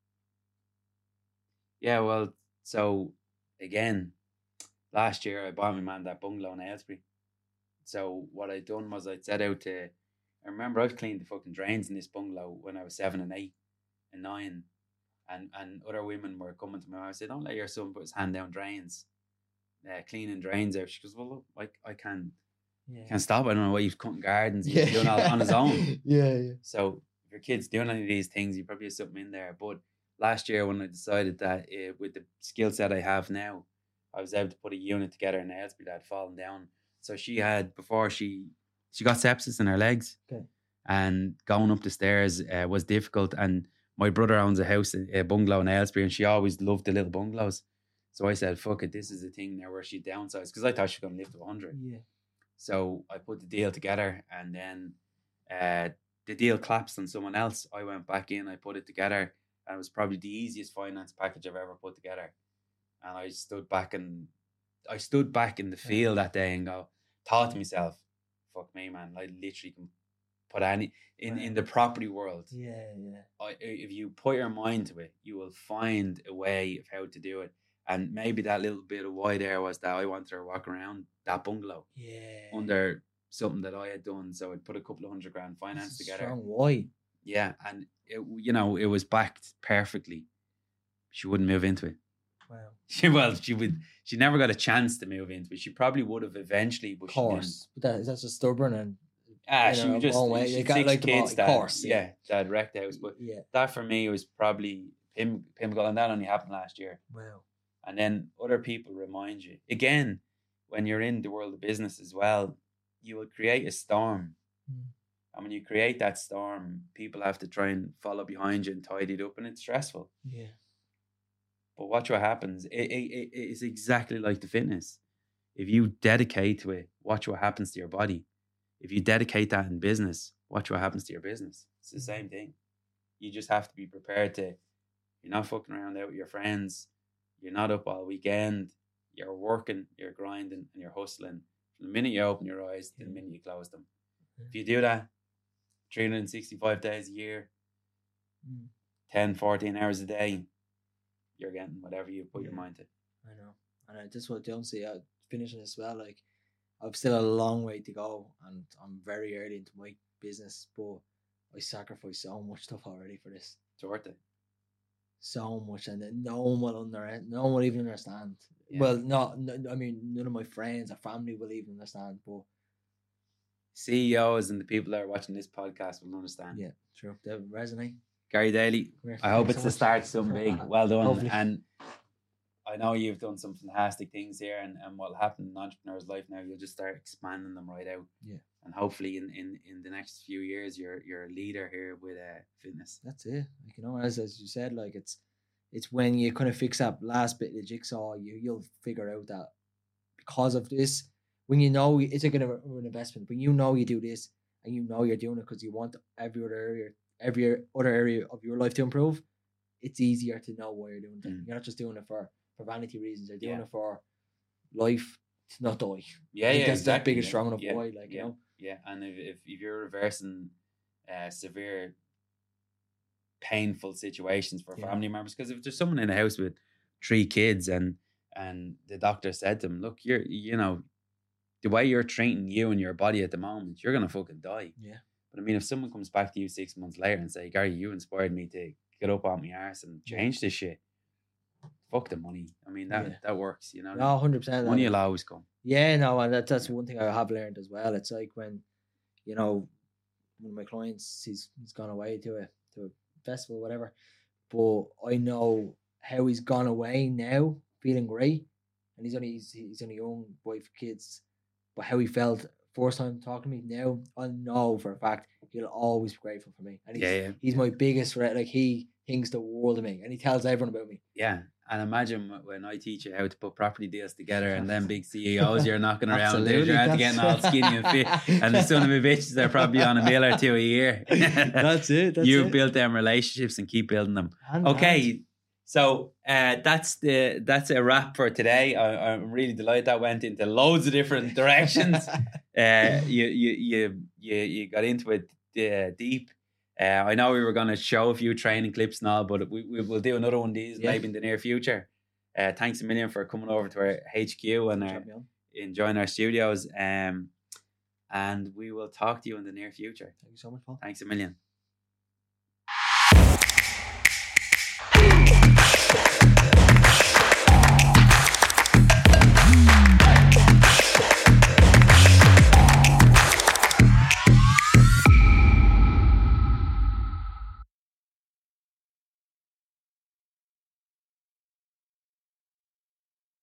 S2: Yeah,
S1: well, so again, last year I bought my man that bungalow in Aylesbury. So what I'd done was I'd set out to. I remember I've cleaned the fucking drains in this bungalow when I was 7 and 8 and 9. And other women were coming to me. I said, "Don't let your son put his hand down drains, cleaning drains out." She goes, "Well, look, I can't stop. I don't know why he's cutting gardens. He's doing all on his own."
S2: Yeah.
S1: So if your kid's doing any of these things, you probably have something in there. But last year when I decided that with the skill set I have now, I was able to put a unit together in Aylesbury that had fallen down. So she had, before she got sepsis in her legs, and going up the stairs was difficult. And my brother owns a bungalow in Aylesbury, and she always loved the little bungalows. So I said, "Fuck it, this is the thing now where she downsized," because I thought she was going to live to 100.
S2: Yeah.
S1: So I put the deal together, and then the deal collapsed on someone else. I went back in, I put it together, and it was probably the easiest finance package I've ever put together. And I stood back in the field that day and thought to myself, "Fuck me, man! I literally can put any in the property world. If you put your mind to it, you will find a way of how to do it." And maybe that little bit of why there was that I wanted to walk around that bungalow under something that I had done. So I'd put a couple of $100,000 finance together.
S2: Strong why?
S1: Yeah, and it was backed perfectly. She wouldn't move into it.
S2: Wow.
S1: She never got a chance to move into it. She probably would have eventually, but
S2: of course. But that's just stubborn and
S1: she was just
S2: she got 6 kids. Of course,
S1: that wrecked the house. But that for me was probably pinnacle, and that only happened last year.
S2: Wow.
S1: And then other people remind you again when you're in the world of business as well. You will create a storm, and when you create that storm, people have to try and follow behind you and tidy it up, and it's stressful.
S2: Yeah.
S1: But watch what happens. It's exactly like the fitness. If you dedicate to it, watch what happens to your body. If you dedicate that in business, watch what happens to your business. It's the same thing. You just have to be prepared to. You're not fucking around out with your friends. You're not up all weekend. you're working, you're grinding, and you're hustling from the minute you open your eyes to the minute you close them. If you do that 365 days a year, 10, 14 hours a day, you're getting whatever you put your mind to.
S2: I know. And I just what don't see finishing as well. Like, I've still a long way to go, and I'm very early into my business, but I sacrificed so much stuff already for this.
S1: It's worth it.
S2: So much, and no one will even understand.
S1: Yeah.
S2: Well, I mean, none of my friends or family will even understand, but
S1: CEOs and the people that are watching this podcast will understand.
S2: yeah, true. They resonate.
S1: Gary Daly, I hope it's the start of something big. Well done.
S2: Hopefully.
S1: And I know you've done some fantastic things here, and what'll happen in an entrepreneur's life now, you'll just start expanding them right out.
S2: Yeah.
S1: And hopefully in the next few years, you're a leader here with fitness.
S2: That's it. Like, you know, as you said, like it's when you kind of fix that last bit of the jigsaw, you'll figure out that because of this, when you know it's like an investment, when you know you do this and you know you're doing it because you want every other area of your life to improve, it's easier to know why you're doing it. You're not just doing it for vanity reasons. You're doing it for life to not die.
S1: Yeah,
S2: that's
S1: exactly.
S2: that big and strong enough why, like, you know.
S1: Yeah, and if you're reversing severe painful situations for family members, because if there's someone in the house with 3 kids and the doctor said to them, look, you know, the way you're treating you and your body at the moment, you're gonna fucking die.
S2: Yeah.
S1: But I mean, if someone comes back to you 6 months later and say, Gary, you inspired me to get up on my arse and change this shit, fuck the money. I mean, that works, you know.
S2: No, 100%.
S1: Money will always come.
S2: Yeah, no, and that's one thing I have learned as well. It's like when, you know, one of my clients, he's gone away to a festival, whatever, but I know how he's gone away now, feeling great, and he's only young, wife, kids, but how he felt first time talking to me now, I know for a fact he'll always be grateful for me, and he's my biggest friend. Like, he thinks the world of me, and he tells everyone about me.
S1: Yeah. And imagine when I teach you how to put property deals together, and then big CEOs you're knocking around, you're out getting all skinny and fit, and the son of a bitches are probably on a meal or 2 a year.
S2: That's it.
S1: You've built them relationships and keep building them. Okay, so that's a wrap for today. I'm really delighted that went into loads of different directions. You got into it deep. I know we were going to show a few training clips and all, but we will do another one of these maybe in the near future. Thanks a million for coming over to our HQ and enjoying our studios. And we will talk to you in the near future.
S2: Thank you so much, Paul.
S1: Thanks a million.